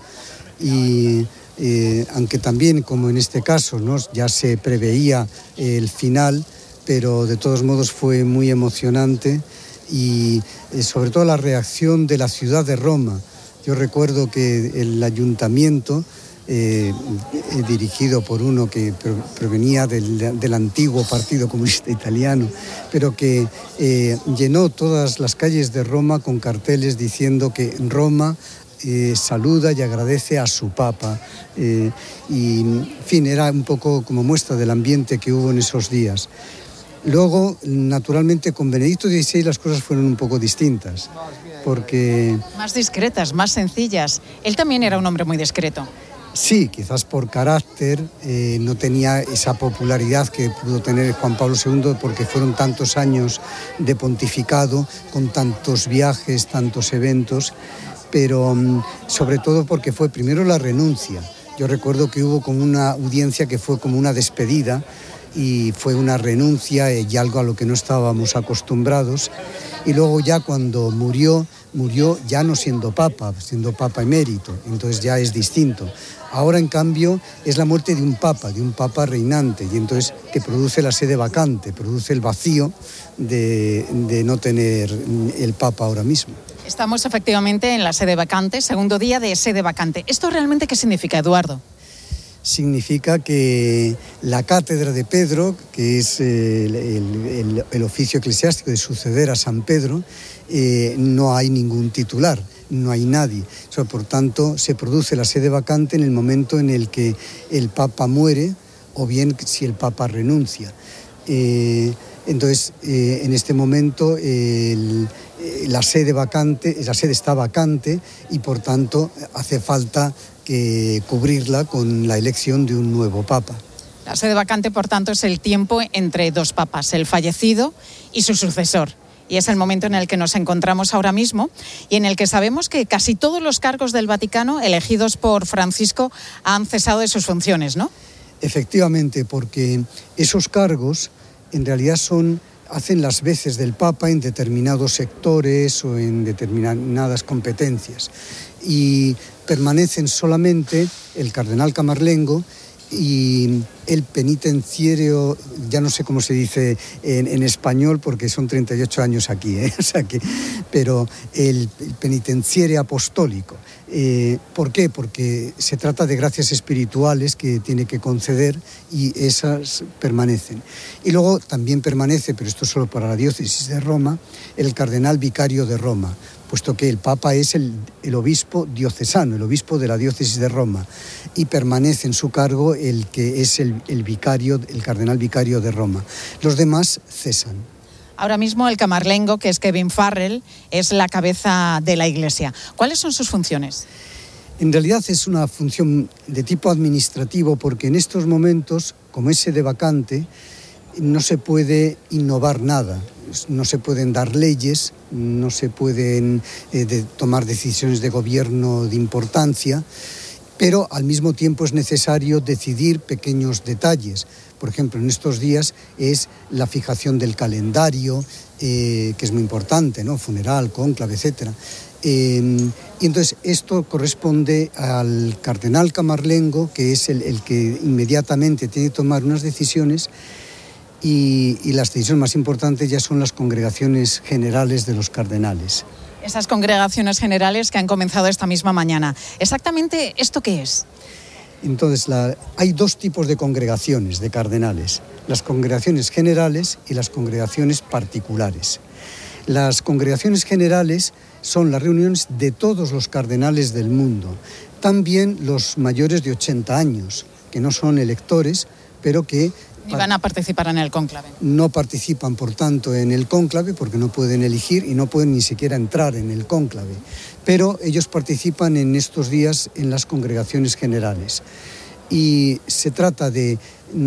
y Eh, aunque también, como en este caso, ¿no?, ya se preveía el final, pero de todos modos fue muy emocionante y eh, sobre todo la reacción de la ciudad de Roma. Yo recuerdo que el ayuntamiento, eh, eh, dirigido por uno que provenía del, del antiguo Partido Comunista Italiano, pero que eh, llenó todas las calles de Roma con carteles diciendo que Roma Eh, saluda y agradece a su Papa. Eh, y, en fin, era un poco como muestra del ambiente que hubo en esos días. Luego, naturalmente, con Benedicto dieciséis las cosas fueron un poco distintas, porque... Más discretas, más sencillas. Él también era un hombre muy discreto. Sí, quizás por carácter, eh, no tenía esa popularidad que pudo tener Juan Pablo segundo, porque fueron tantos años de pontificado, con tantos viajes, tantos eventos, pero sobre todo porque fue primero la renuncia. Yo recuerdo que hubo como una audiencia que fue como una despedida y fue una renuncia y algo a lo que no estábamos acostumbrados. Y luego ya cuando murió, murió ya no siendo papa, siendo papa emérito, entonces ya es distinto. Ahora, en cambio, es la muerte de un papa, de un papa reinante, y entonces que produce la sede vacante, produce el vacío de, de no tener el papa ahora mismo. Estamos efectivamente en la sede vacante, segundo día de sede vacante. ¿Esto realmente qué significa, Eduardo? Significa que la cátedra de Pedro, que es el, el, el, el oficio eclesiástico de suceder a San Pedro, eh, no hay ningún titular. no hay nadie. O sea, por tanto, se produce la sede vacante en el momento en el que el Papa muere o bien si el Papa renuncia. Eh, entonces, eh, en este momento el, la sede vacante, la sede está vacante y por tanto hace falta que cubrirla con la elección de un nuevo Papa. La sede vacante, por tanto, es el tiempo entre dos papas, el fallecido y su sucesor. Y es el momento en el que nos encontramos ahora mismo y en el que sabemos que casi todos los cargos del Vaticano elegidos por Francisco han cesado de sus funciones, ¿no? Efectivamente, porque esos cargos en realidad son, hacen las veces del Papa en determinados sectores o en determinadas competencias. Y permanecen solamente el cardenal Camarlengo y el penitenciario, ya no sé cómo se dice en, en español porque son treinta y ocho años aquí, ¿eh? O sea que, pero el, el penitenciario apostólico. Eh, ¿Por qué? Porque se trata de gracias espirituales que tiene que conceder y esas permanecen. Y luego también permanece, pero esto solo para la diócesis de Roma, el cardenal vicario de Roma, puesto que el Papa es el, el obispo diocesano, el obispo de la diócesis de Roma, y permanece en su cargo el que es el, el vicario, el cardenal vicario de Roma. Los demás cesan. Ahora mismo el camarlengo, que es Kevin Farrell, es la cabeza de la Iglesia. ¿Cuáles son sus funciones? En realidad es una función de tipo administrativo porque en estos momentos, como es sede vacante, no se puede innovar nada. No se pueden dar leyes, no se pueden eh, de tomar decisiones de gobierno de importancia, pero al mismo tiempo es necesario decidir pequeños detalles. Por ejemplo, en estos días es la fijación del calendario, eh, que es muy importante, ¿no? Funeral, cónclave, etcétera. Eh, y entonces esto corresponde al cardenal Camarlengo, que es el, el que inmediatamente tiene que tomar unas decisiones. Y, y las decisiones más importantes ya son las congregaciones generales de los cardenales. Esas congregaciones generales que han comenzado esta misma mañana. ¿Exactamente esto qué es? Entonces, la, hay dos tipos de congregaciones de cardenales. Las congregaciones generales y las congregaciones particulares. Las congregaciones generales son las reuniones de todos los cardenales del mundo. También los mayores de ochenta años, que no son electores, pero que ni van a participar en el cónclave. No participan, por tanto, en el cónclave porque no pueden elegir y no pueden ni siquiera entrar en el cónclave. Pero ellos participan en estos días en las congregaciones generales. Y se trata de,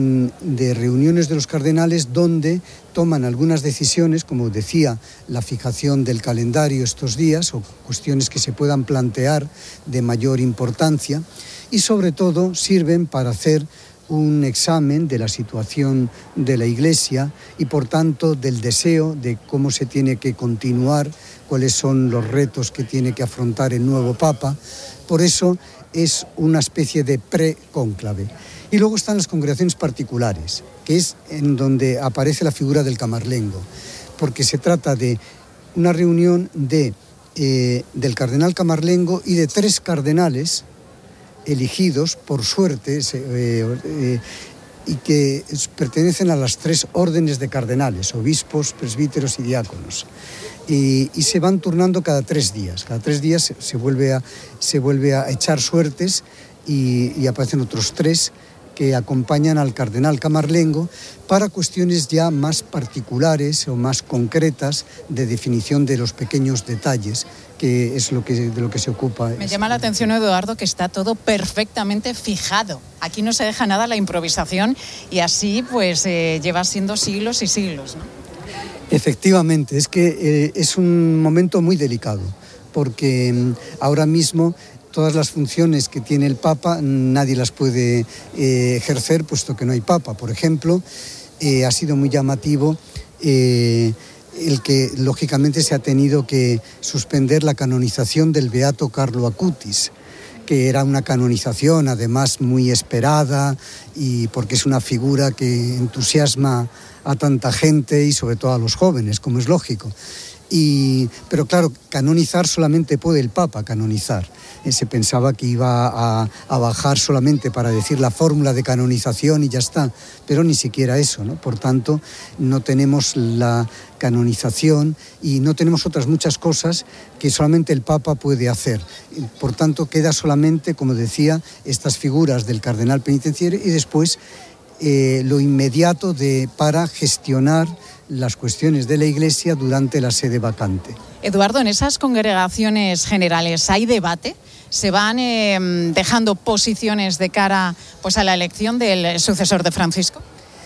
de reuniones de los cardenales donde toman algunas decisiones, como decía, la fijación del calendario estos días o cuestiones que se puedan plantear de mayor importancia y sobre todo sirven para hacer un examen de la situación de la Iglesia y, por tanto, del deseo de cómo se tiene que continuar, cuáles son los retos que tiene que afrontar el nuevo Papa. Por eso es una especie de pre-cónclave. Y luego están las congregaciones particulares, que es en donde aparece la figura del camarlengo, porque se trata de una reunión de, eh, del cardenal Camarlengo y de tres cardenales elegidos por suerte eh, eh, y que pertenecen a las tres órdenes de cardenales, obispos, presbíteros y diáconos. Y, y se van turnando cada tres días. Cada tres días se, se, vuelve, a, se vuelve a echar suertes y, y aparecen otros tres que acompañan al cardenal Camarlengo para cuestiones ya más particulares o más concretas de definición de los pequeños detalles, que es lo que, de lo que se ocupa. Me llama la atención, Eduardo, que está todo perfectamente fijado. Aquí no se deja nada a la improvisación y así pues eh, lleva siendo siglos y siglos, ¿no? Efectivamente, es que eh, es un momento muy delicado, porque eh, ahora mismo todas las funciones que tiene el Papa nadie las puede eh, ejercer puesto que no hay Papa. Por ejemplo, eh, ha sido muy llamativo eh, el que lógicamente se ha tenido que suspender la canonización del beato Carlo Acutis, que era una canonización además muy esperada y porque es una figura que entusiasma a tanta gente y sobre todo a los jóvenes, como es lógico. Y, pero claro, canonizar solamente puede el Papa canonizar. Eh, se pensaba que iba a, a bajar solamente para decir la fórmula de canonización y ya está, pero ni siquiera eso, ¿no? Por tanto, no tenemos la canonización, y no tenemos otras muchas cosas que solamente el Papa puede hacer. Por tanto, queda solamente, como decía, estas figuras del cardenal penitenciario y después eh, lo inmediato de, para gestionar las cuestiones de la Iglesia durante la sede vacante. Eduardo, en esas congregaciones generales, ¿hay debate? ¿Se van eh, dejando posiciones de cara pues, a la elección del sucesor de Francisco?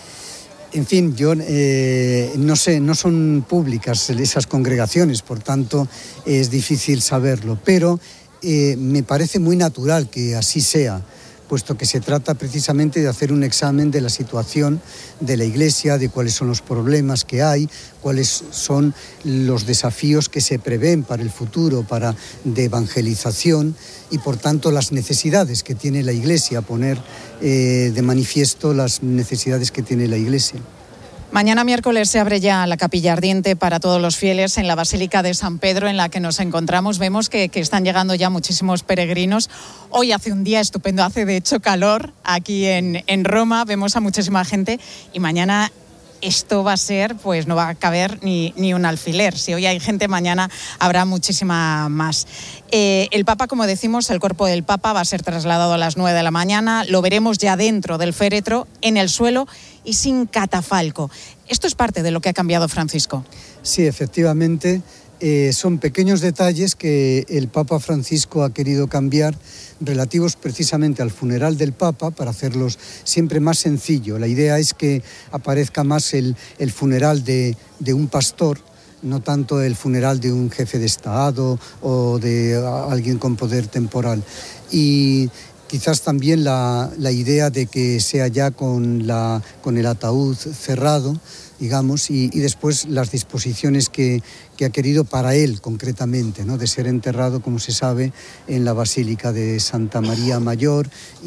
En fin, yo eh, no sé, no son públicas esas congregaciones, por tanto es difícil saberlo, pero eh, me parece muy natural que así sea, puesto que se trata precisamente de hacer un examen de la situación de la Iglesia, de cuáles son los problemas que hay, cuáles son los desafíos que se prevén para el futuro, para de evangelización, y por tanto las necesidades que tiene la Iglesia, poner eh, de manifiesto las necesidades que tiene la Iglesia. Mañana miércoles se abre ya la capilla ardiente para todos los fieles en la Basílica de San Pedro, en la que nos encontramos. Vemos que, que están llegando ya muchísimos peregrinos. Hoy hace un día estupendo, hace de hecho calor aquí en, en Roma. Vemos a muchísima gente y mañana esto va a ser, pues no va a caber ni, ni un alfiler. Si hoy hay gente, mañana habrá muchísima más. Eh, el Papa, como decimos, el cuerpo del Papa va a ser trasladado a las nueve de la mañana. Lo veremos ya dentro del féretro, en el suelo y sin catafalco. Esto es parte de lo que ha cambiado Francisco. Sí, efectivamente. Eh, son pequeños detalles que el Papa Francisco ha querido cambiar relativos precisamente al funeral del Papa para hacerlos siempre más sencillo. La idea es que aparezca más el, el funeral de, de un pastor, no tanto el funeral de un jefe de Estado o de alguien con poder temporal. Y quizás también la, la idea de que sea ya con, la, con el ataúd cerrado, digamos, y, y después las disposiciones que, que ha querido para él concretamente, ¿no? De ser enterrado, como se sabe, en la Basílica de Santa María Mayor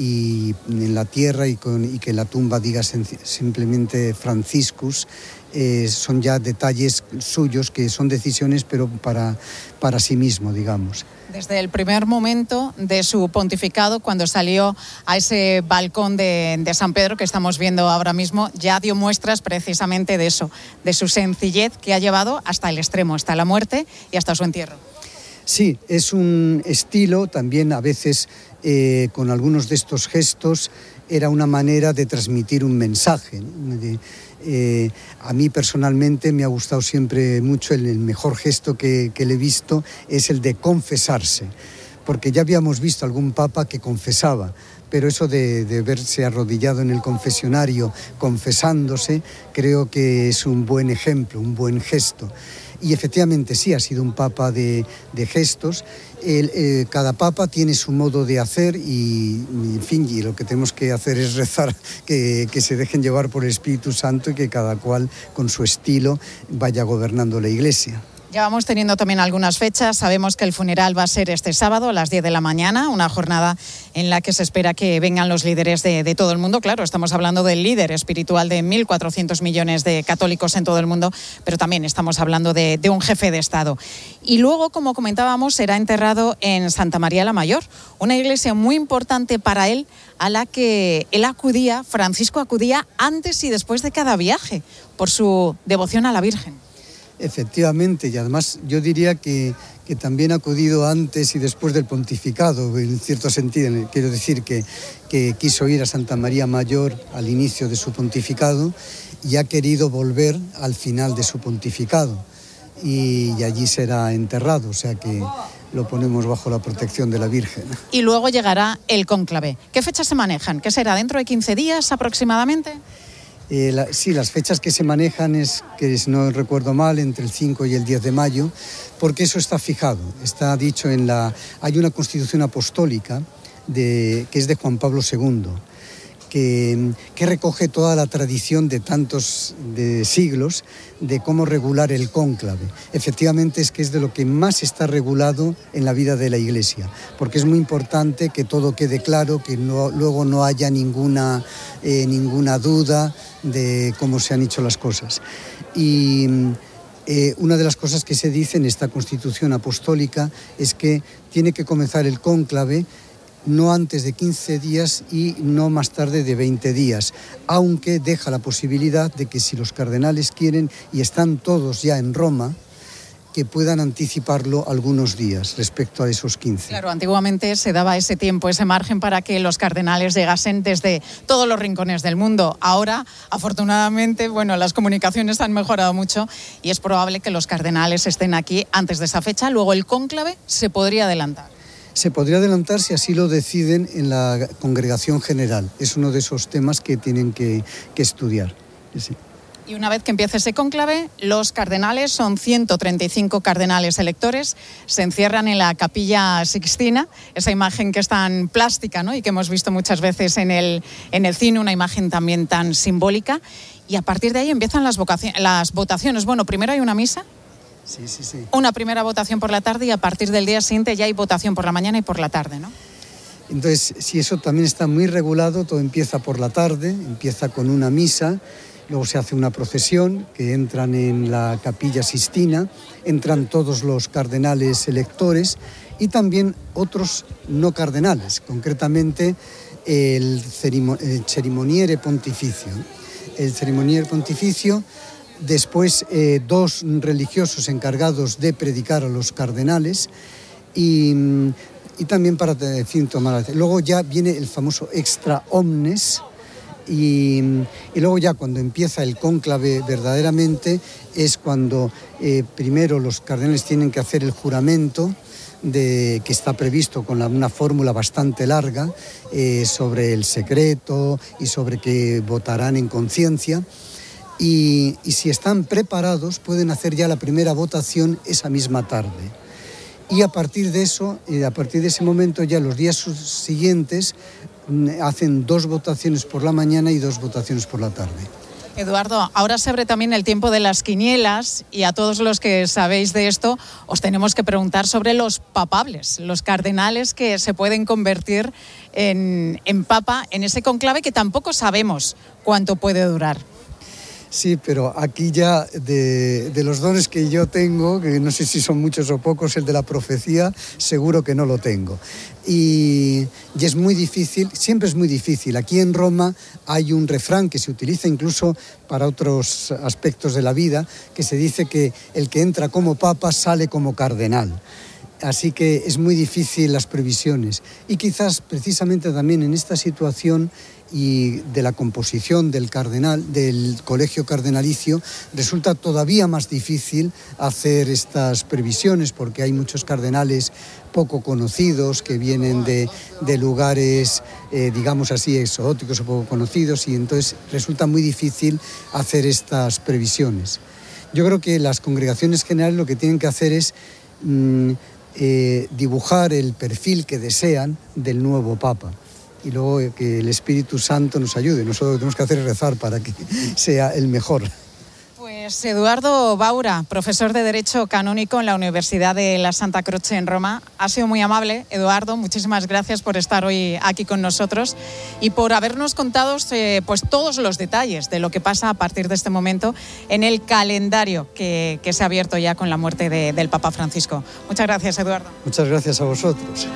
y en la tierra, y, con, y que la tumba diga simplemente Franciscus. Eh, son ya detalles suyos que son decisiones, pero para, para sí mismo, digamos. Desde el primer momento de su pontificado, cuando salió a ese balcón de, de San Pedro que estamos viendo ahora mismo, ya dio muestras precisamente de eso, de su sencillez que ha llevado hasta el extremo, hasta la muerte y hasta su entierro. Sí, es un estilo también a veces eh, con algunos de estos gestos era una manera de transmitir un mensaje, ¿no? De, Eh, a mí personalmente me ha gustado siempre mucho, el, el mejor gesto que, que le he visto es el de confesarse, porque ya habíamos visto algún papa que confesaba, pero eso de, de verse arrodillado en el confesionario confesándose, creo que es un buen ejemplo, un buen gesto. Y efectivamente sí, ha sido un papa de, de gestos. El, eh, cada papa tiene su modo de hacer y, en fin, y lo que tenemos que hacer es rezar que, que se dejen llevar por el Espíritu Santo y que cada cual con su estilo vaya gobernando la Iglesia. Ya vamos teniendo también algunas fechas. Sabemos que el funeral va a ser este sábado a las diez de la mañana, una jornada en la que se espera que vengan los líderes de, de todo el mundo. Claro, estamos hablando del líder espiritual de mil cuatrocientos millones de católicos en todo el mundo, pero también estamos hablando de, de un jefe de Estado. Y luego, como comentábamos, será enterrado en Santa María la Mayor, una iglesia muy importante para él, a la que él acudía, Francisco acudía antes y después de cada viaje, por su devoción a la Virgen. Efectivamente, y además yo diría que, que también ha acudido antes y después del pontificado, en cierto sentido. Quiero decir que, que quiso ir a Santa María Mayor al inicio de su pontificado y ha querido volver al final de su pontificado. Y, y allí será enterrado, o sea que lo ponemos bajo la protección de la Virgen. Y luego llegará el cónclave. ¿Qué fechas se manejan? ¿Qué será? ¿Dentro de quince días aproximadamente? Eh, la, sí, las fechas que se manejan es, que si no recuerdo mal, entre el cinco y el diez de mayo, porque eso está fijado, está dicho en la... Hay una constitución apostólica de, que es de Juan Pablo segundo, que, que recoge toda la tradición de tantos de siglos de cómo regular el cónclave. Efectivamente es que es de lo que más está regulado en la vida de la Iglesia, porque es muy importante que todo quede claro, que no, luego no haya ninguna, eh, ninguna duda de cómo se han hecho las cosas. Y eh, una de las cosas que se dice en esta Constitución Apostólica es que tiene que comenzar el cónclave no antes de quince días y no más tarde de veinte días, aunque deja la posibilidad de que si los cardenales quieren y están todos ya en Roma, que puedan anticiparlo algunos días respecto a esos quince. Claro, antiguamente se daba ese tiempo, ese margen para que los cardenales llegasen desde todos los rincones del mundo. Ahora, afortunadamente, bueno, las comunicaciones han mejorado mucho y es probable que los cardenales estén aquí antes de esa fecha. Luego el cónclave se podría adelantar. Se podría adelantar si así lo deciden en la congregación general. Es uno de esos temas que tienen que, que estudiar. Sí. Y una vez que empiece ese cónclave, los cardenales, son ciento treinta y cinco cardenales electores, se encierran en la Capilla Sixtina, esa imagen que es tan plástica, ¿no?, y que hemos visto muchas veces en el, en el cine, una imagen también tan simbólica. Y a partir de ahí empiezan las, vocaciones, las votaciones. Bueno, primero hay una misa, sí, sí, sí. una primera votación por la tarde y a partir del día siguiente ya hay votación por la mañana y por la tarde, ¿no? Entonces, si eso también está muy regulado, todo empieza por la tarde, empieza con una misa. Luego se hace una procesión que entran en la Capilla Sixtina, entran todos los cardenales electores y también otros no cardenales, concretamente el, cerimo- el cerimoniere pontificio. El cerimoniere pontificio, después eh, dos religiosos encargados de predicar a los cardenales y, y también para decir tomar. Luego ya viene el famoso extra omnes. Y, y luego ya cuando empieza el cónclave verdaderamente es cuando eh, primero los cardenales tienen que hacer el juramento de, que está previsto con la, una fórmula bastante larga eh, sobre el secreto y sobre que votarán en conciencia y, y si están preparados pueden hacer ya la primera votación esa misma tarde. Y a partir de eso, y a partir de ese momento ya los días siguientes hacen dos votaciones por la mañana y dos votaciones por la tarde. Eduardo, ahora se abre también el tiempo de las quinielas y a todos los que sabéis de esto os tenemos que preguntar sobre los papables, los cardenales que se pueden convertir en, en papa en ese conclave que tampoco sabemos cuánto puede durar. Sí, pero aquí ya de, de los dones que yo tengo, que no sé si son muchos o pocos, el de la profecía, seguro que no lo tengo. Y, y es muy difícil, siempre es muy difícil. Aquí en Roma hay un refrán que se utiliza incluso para otros aspectos de la vida, que se dice que el que entra como papa sale como cardenal. Así que es muy difícil las previsiones. Y quizás precisamente también en esta situación y de la composición del cardenal, del colegio cardenalicio, resulta todavía más difícil hacer estas previsiones porque hay muchos cardenales poco conocidos que vienen de, de lugares, eh, digamos así, exóticos o poco conocidos y entonces resulta muy difícil hacer estas previsiones. Yo creo que las congregaciones generales lo que tienen que hacer es mmm, eh, dibujar el perfil que desean del nuevo Papa. Y luego que el Espíritu Santo nos ayude. Nosotros lo que tenemos que hacer es rezar para que sea el mejor. Pues Eduardo Baura, profesor de Derecho Canónico en la Universidad de la Santa Croce en Roma. Ha sido muy amable, Eduardo. Muchísimas gracias por estar hoy aquí con nosotros y por habernos contado eh, pues, todos los detalles de lo que pasa a partir de este momento en el calendario que, que se ha abierto ya con la muerte de, del Papa Francisco. Muchas gracias, Eduardo. Muchas gracias a vosotros.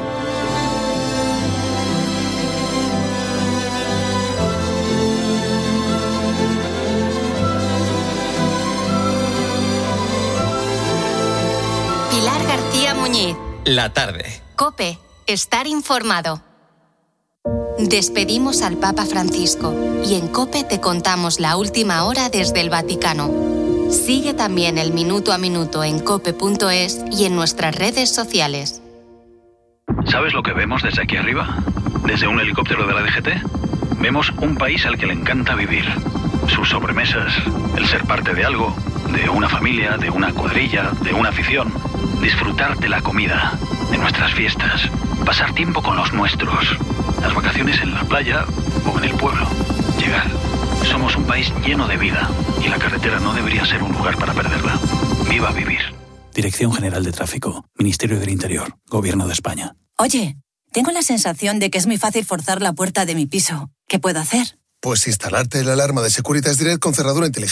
Muñiz. La tarde. COPE. Estar informado. Despedimos al Papa Francisco y en COPE te contamos la última hora desde el Vaticano. Sigue también el minuto a minuto en cope punto es y en nuestras redes sociales. ¿Sabes lo que vemos desde aquí arriba? Desde un helicóptero de la D G T. Vemos un país al que le encanta vivir. Sus sobremesas, el ser parte de algo, de una familia, de una cuadrilla, de una afición. Disfrutar de la comida, de nuestras fiestas, pasar tiempo con los nuestros, las vacaciones en la playa o en el pueblo. Llegar. Somos un país lleno de vida y la carretera no debería ser un lugar para perderla. Viva vivir. Dirección General de Tráfico, Ministerio del Interior, Gobierno de España. Oye, tengo la sensación de que es muy fácil forzar la puerta de mi piso. ¿Qué puedo hacer? Pues instalarte la alarma de Securitas Direct con cerradura inteligente.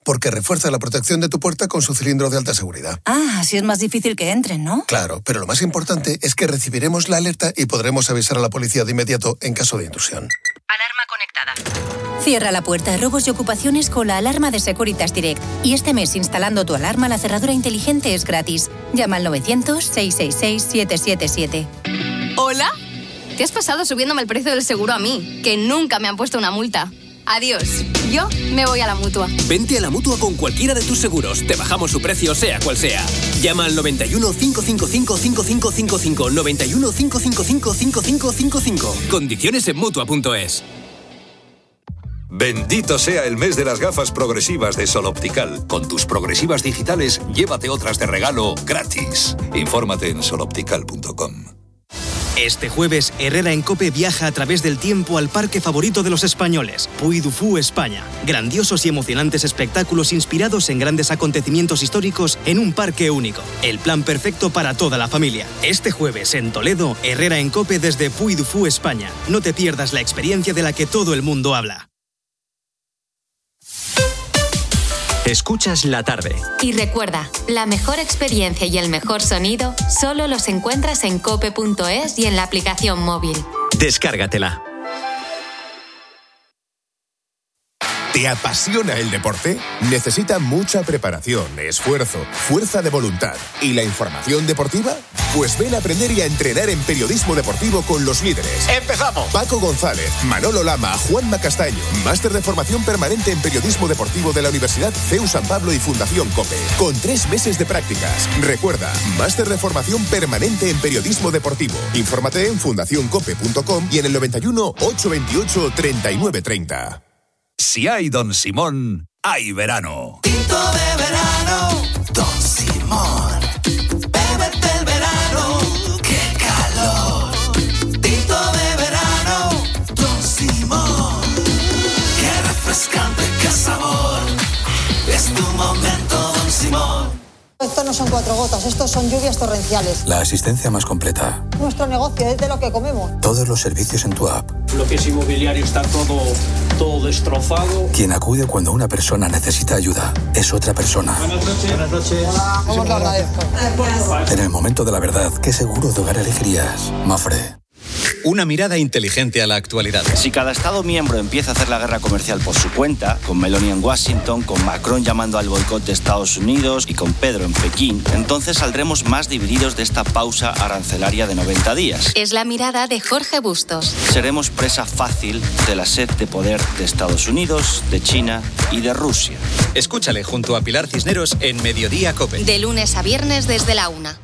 porque refuerza la protección de tu puerta con su cilindro de alta seguridad. Ah, así es más difícil que entren, ¿no? Claro, pero lo más importante es que recibiremos la alerta y podremos avisar a la policía de inmediato en caso de intrusión. Alarma conectada. Cierra la puerta de robos y ocupaciones con la alarma de Securitas Direct. Y este mes, instalando tu alarma, la cerradura inteligente es gratis. Llama al novecientos, seiscientos sesenta y seis, siete siete siete. ¿Hola? ¿Qué has pasado subiéndome el precio del seguro a mí? Que nunca me han puesto una multa. Adiós. Yo me voy a la Mutua. Vente a la Mutua con cualquiera de tus seguros. Te bajamos su precio, sea cual sea. Llama al noventa y uno, cinco cinco cinco, cinco cinco cinco cinco. noventa y uno, cinco cinco cinco, cinco cinco cinco cinco. Condiciones en Mutua punto es. Bendito sea el mes de las gafas progresivas de Sol Optical. Con tus progresivas digitales, llévate otras de regalo gratis. Infórmate en sol optical punto com. Este jueves, Herrera en COPE viaja a través del tiempo al parque favorito de los españoles, Puy du Fou, España. Grandiosos y emocionantes espectáculos inspirados en grandes acontecimientos históricos en un parque único. El plan perfecto para toda la familia. Este jueves, en Toledo, Herrera en COPE desde Puy du Fou, España. No te pierdas la experiencia de la que todo el mundo habla. Escuchas la tarde. Y recuerda, la mejor experiencia y el mejor sonido solo los encuentras en cope punto es y en la aplicación móvil. Descárgatela. ¿Te apasiona el deporte? Necesita mucha preparación, esfuerzo, fuerza de voluntad y la información deportiva. Pues ven a aprender y a entrenar en periodismo deportivo con los líderes. ¡Empezamos! Paco González, Manolo Lama, Juanma Castaño. Máster de formación permanente en periodismo deportivo de la Universidad C E U San Pablo y Fundación COPE. Con tres meses de prácticas. Recuerda, máster de formación permanente en periodismo deportivo. Infórmate en fundación cope punto com y en el noventa y uno, ochocientos veintiocho, treinta y nueve treinta. Si hay Don Simón, hay verano. Tinto de verano, Don Simón. Bébete el verano, qué calor. Tinto de verano, Don Simón. Qué refrescante, qué sabor. Es tu momento, Don Simón. Esto no son cuatro gotas, estos son lluvias torrenciales. La asistencia más completa. Nuestro negocio es de lo que comemos. Todos los servicios en tu app. Lo que es inmobiliario está todo, todo destrozado. Quien acude cuando una persona necesita ayuda es otra persona. Buenas noches. Buenas noches. Hola, ¿cómo te agradezco? En el momento de la verdad, ¿qué seguro de hogar elegirías? Mafre. Una mirada inteligente a la actualidad. Si cada Estado miembro empieza a hacer la guerra comercial por su cuenta, con Meloni en Washington, con Macron llamando al boicot de Estados Unidos y con Pedro en Pekín, entonces saldremos más divididos de esta pausa arancelaria de noventa días. Es la mirada de Jorge Bustos. Seremos presa fácil de la sed de poder de Estados Unidos, de China y de Rusia. Escúchale junto a Pilar Cisneros en Mediodía COPE. De lunes a viernes desde la una.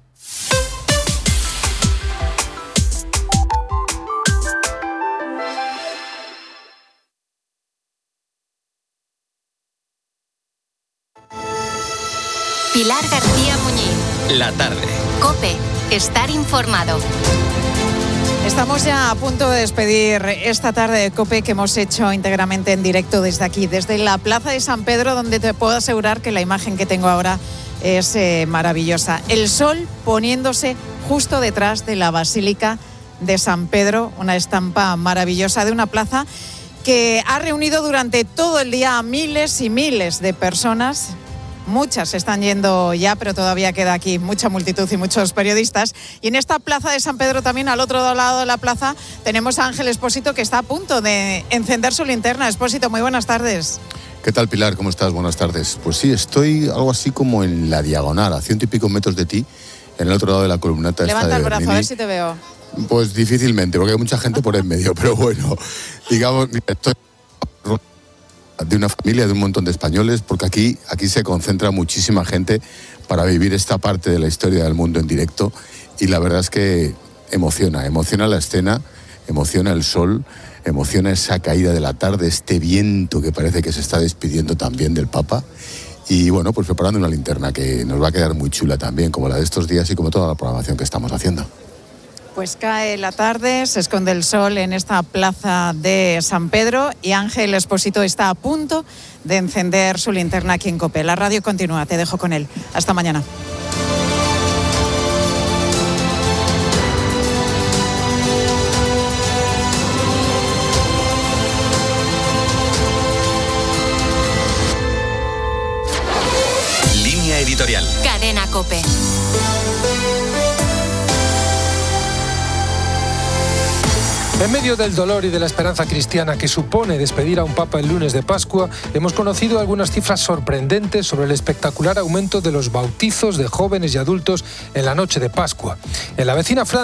Pilar García Muñiz. La tarde. COPE. Estar informado. Estamos ya a punto de despedir esta tarde de COPE que hemos hecho íntegramente en directo desde aquí, desde la Plaza de San Pedro, donde te puedo asegurar que la imagen que tengo ahora es eh, maravillosa. El sol poniéndose justo detrás de la Basílica de San Pedro, una estampa maravillosa de una plaza que ha reunido durante todo el día a miles y miles de personas. Muchas están yendo ya, pero todavía queda aquí mucha multitud y muchos periodistas. Y en esta Plaza de San Pedro también, al otro lado de la plaza, tenemos a Ángel Expósito, que está a punto de encender su linterna. Expósito, muy buenas tardes. ¿Qué tal, Pilar? ¿Cómo estás? Buenas tardes. Pues sí, estoy algo así como en la diagonal, a ciento y pico metros de ti, en el otro lado de la columnata. Levanta esta de el brazo, Bernini. a ver si te veo. Pues difícilmente, porque hay mucha gente por en medio, pero bueno, digamos, estoy de una familia, de un montón de españoles, porque aquí, aquí se concentra muchísima gente para vivir esta parte de la historia del mundo en directo, y la verdad es que emociona, emociona la escena, emociona el sol, emociona esa caída de la tarde, este viento que parece que se está despidiendo también del Papa, y bueno, pues preparando una linterna que nos va a quedar muy chula también, como la de estos días y como toda la programación que estamos haciendo. Pues cae la tarde, se esconde el sol en esta plaza de San Pedro y Ángel Expósito está a punto de encender su linterna aquí en COPE. La radio continúa, te dejo con él. Hasta mañana. En medio del dolor y de la esperanza cristiana que supone despedir a un papa el lunes de Pascua, hemos conocido algunas cifras sorprendentes sobre el espectacular aumento de los bautizos de jóvenes y adultos en la noche de Pascua. En la vecina Francia,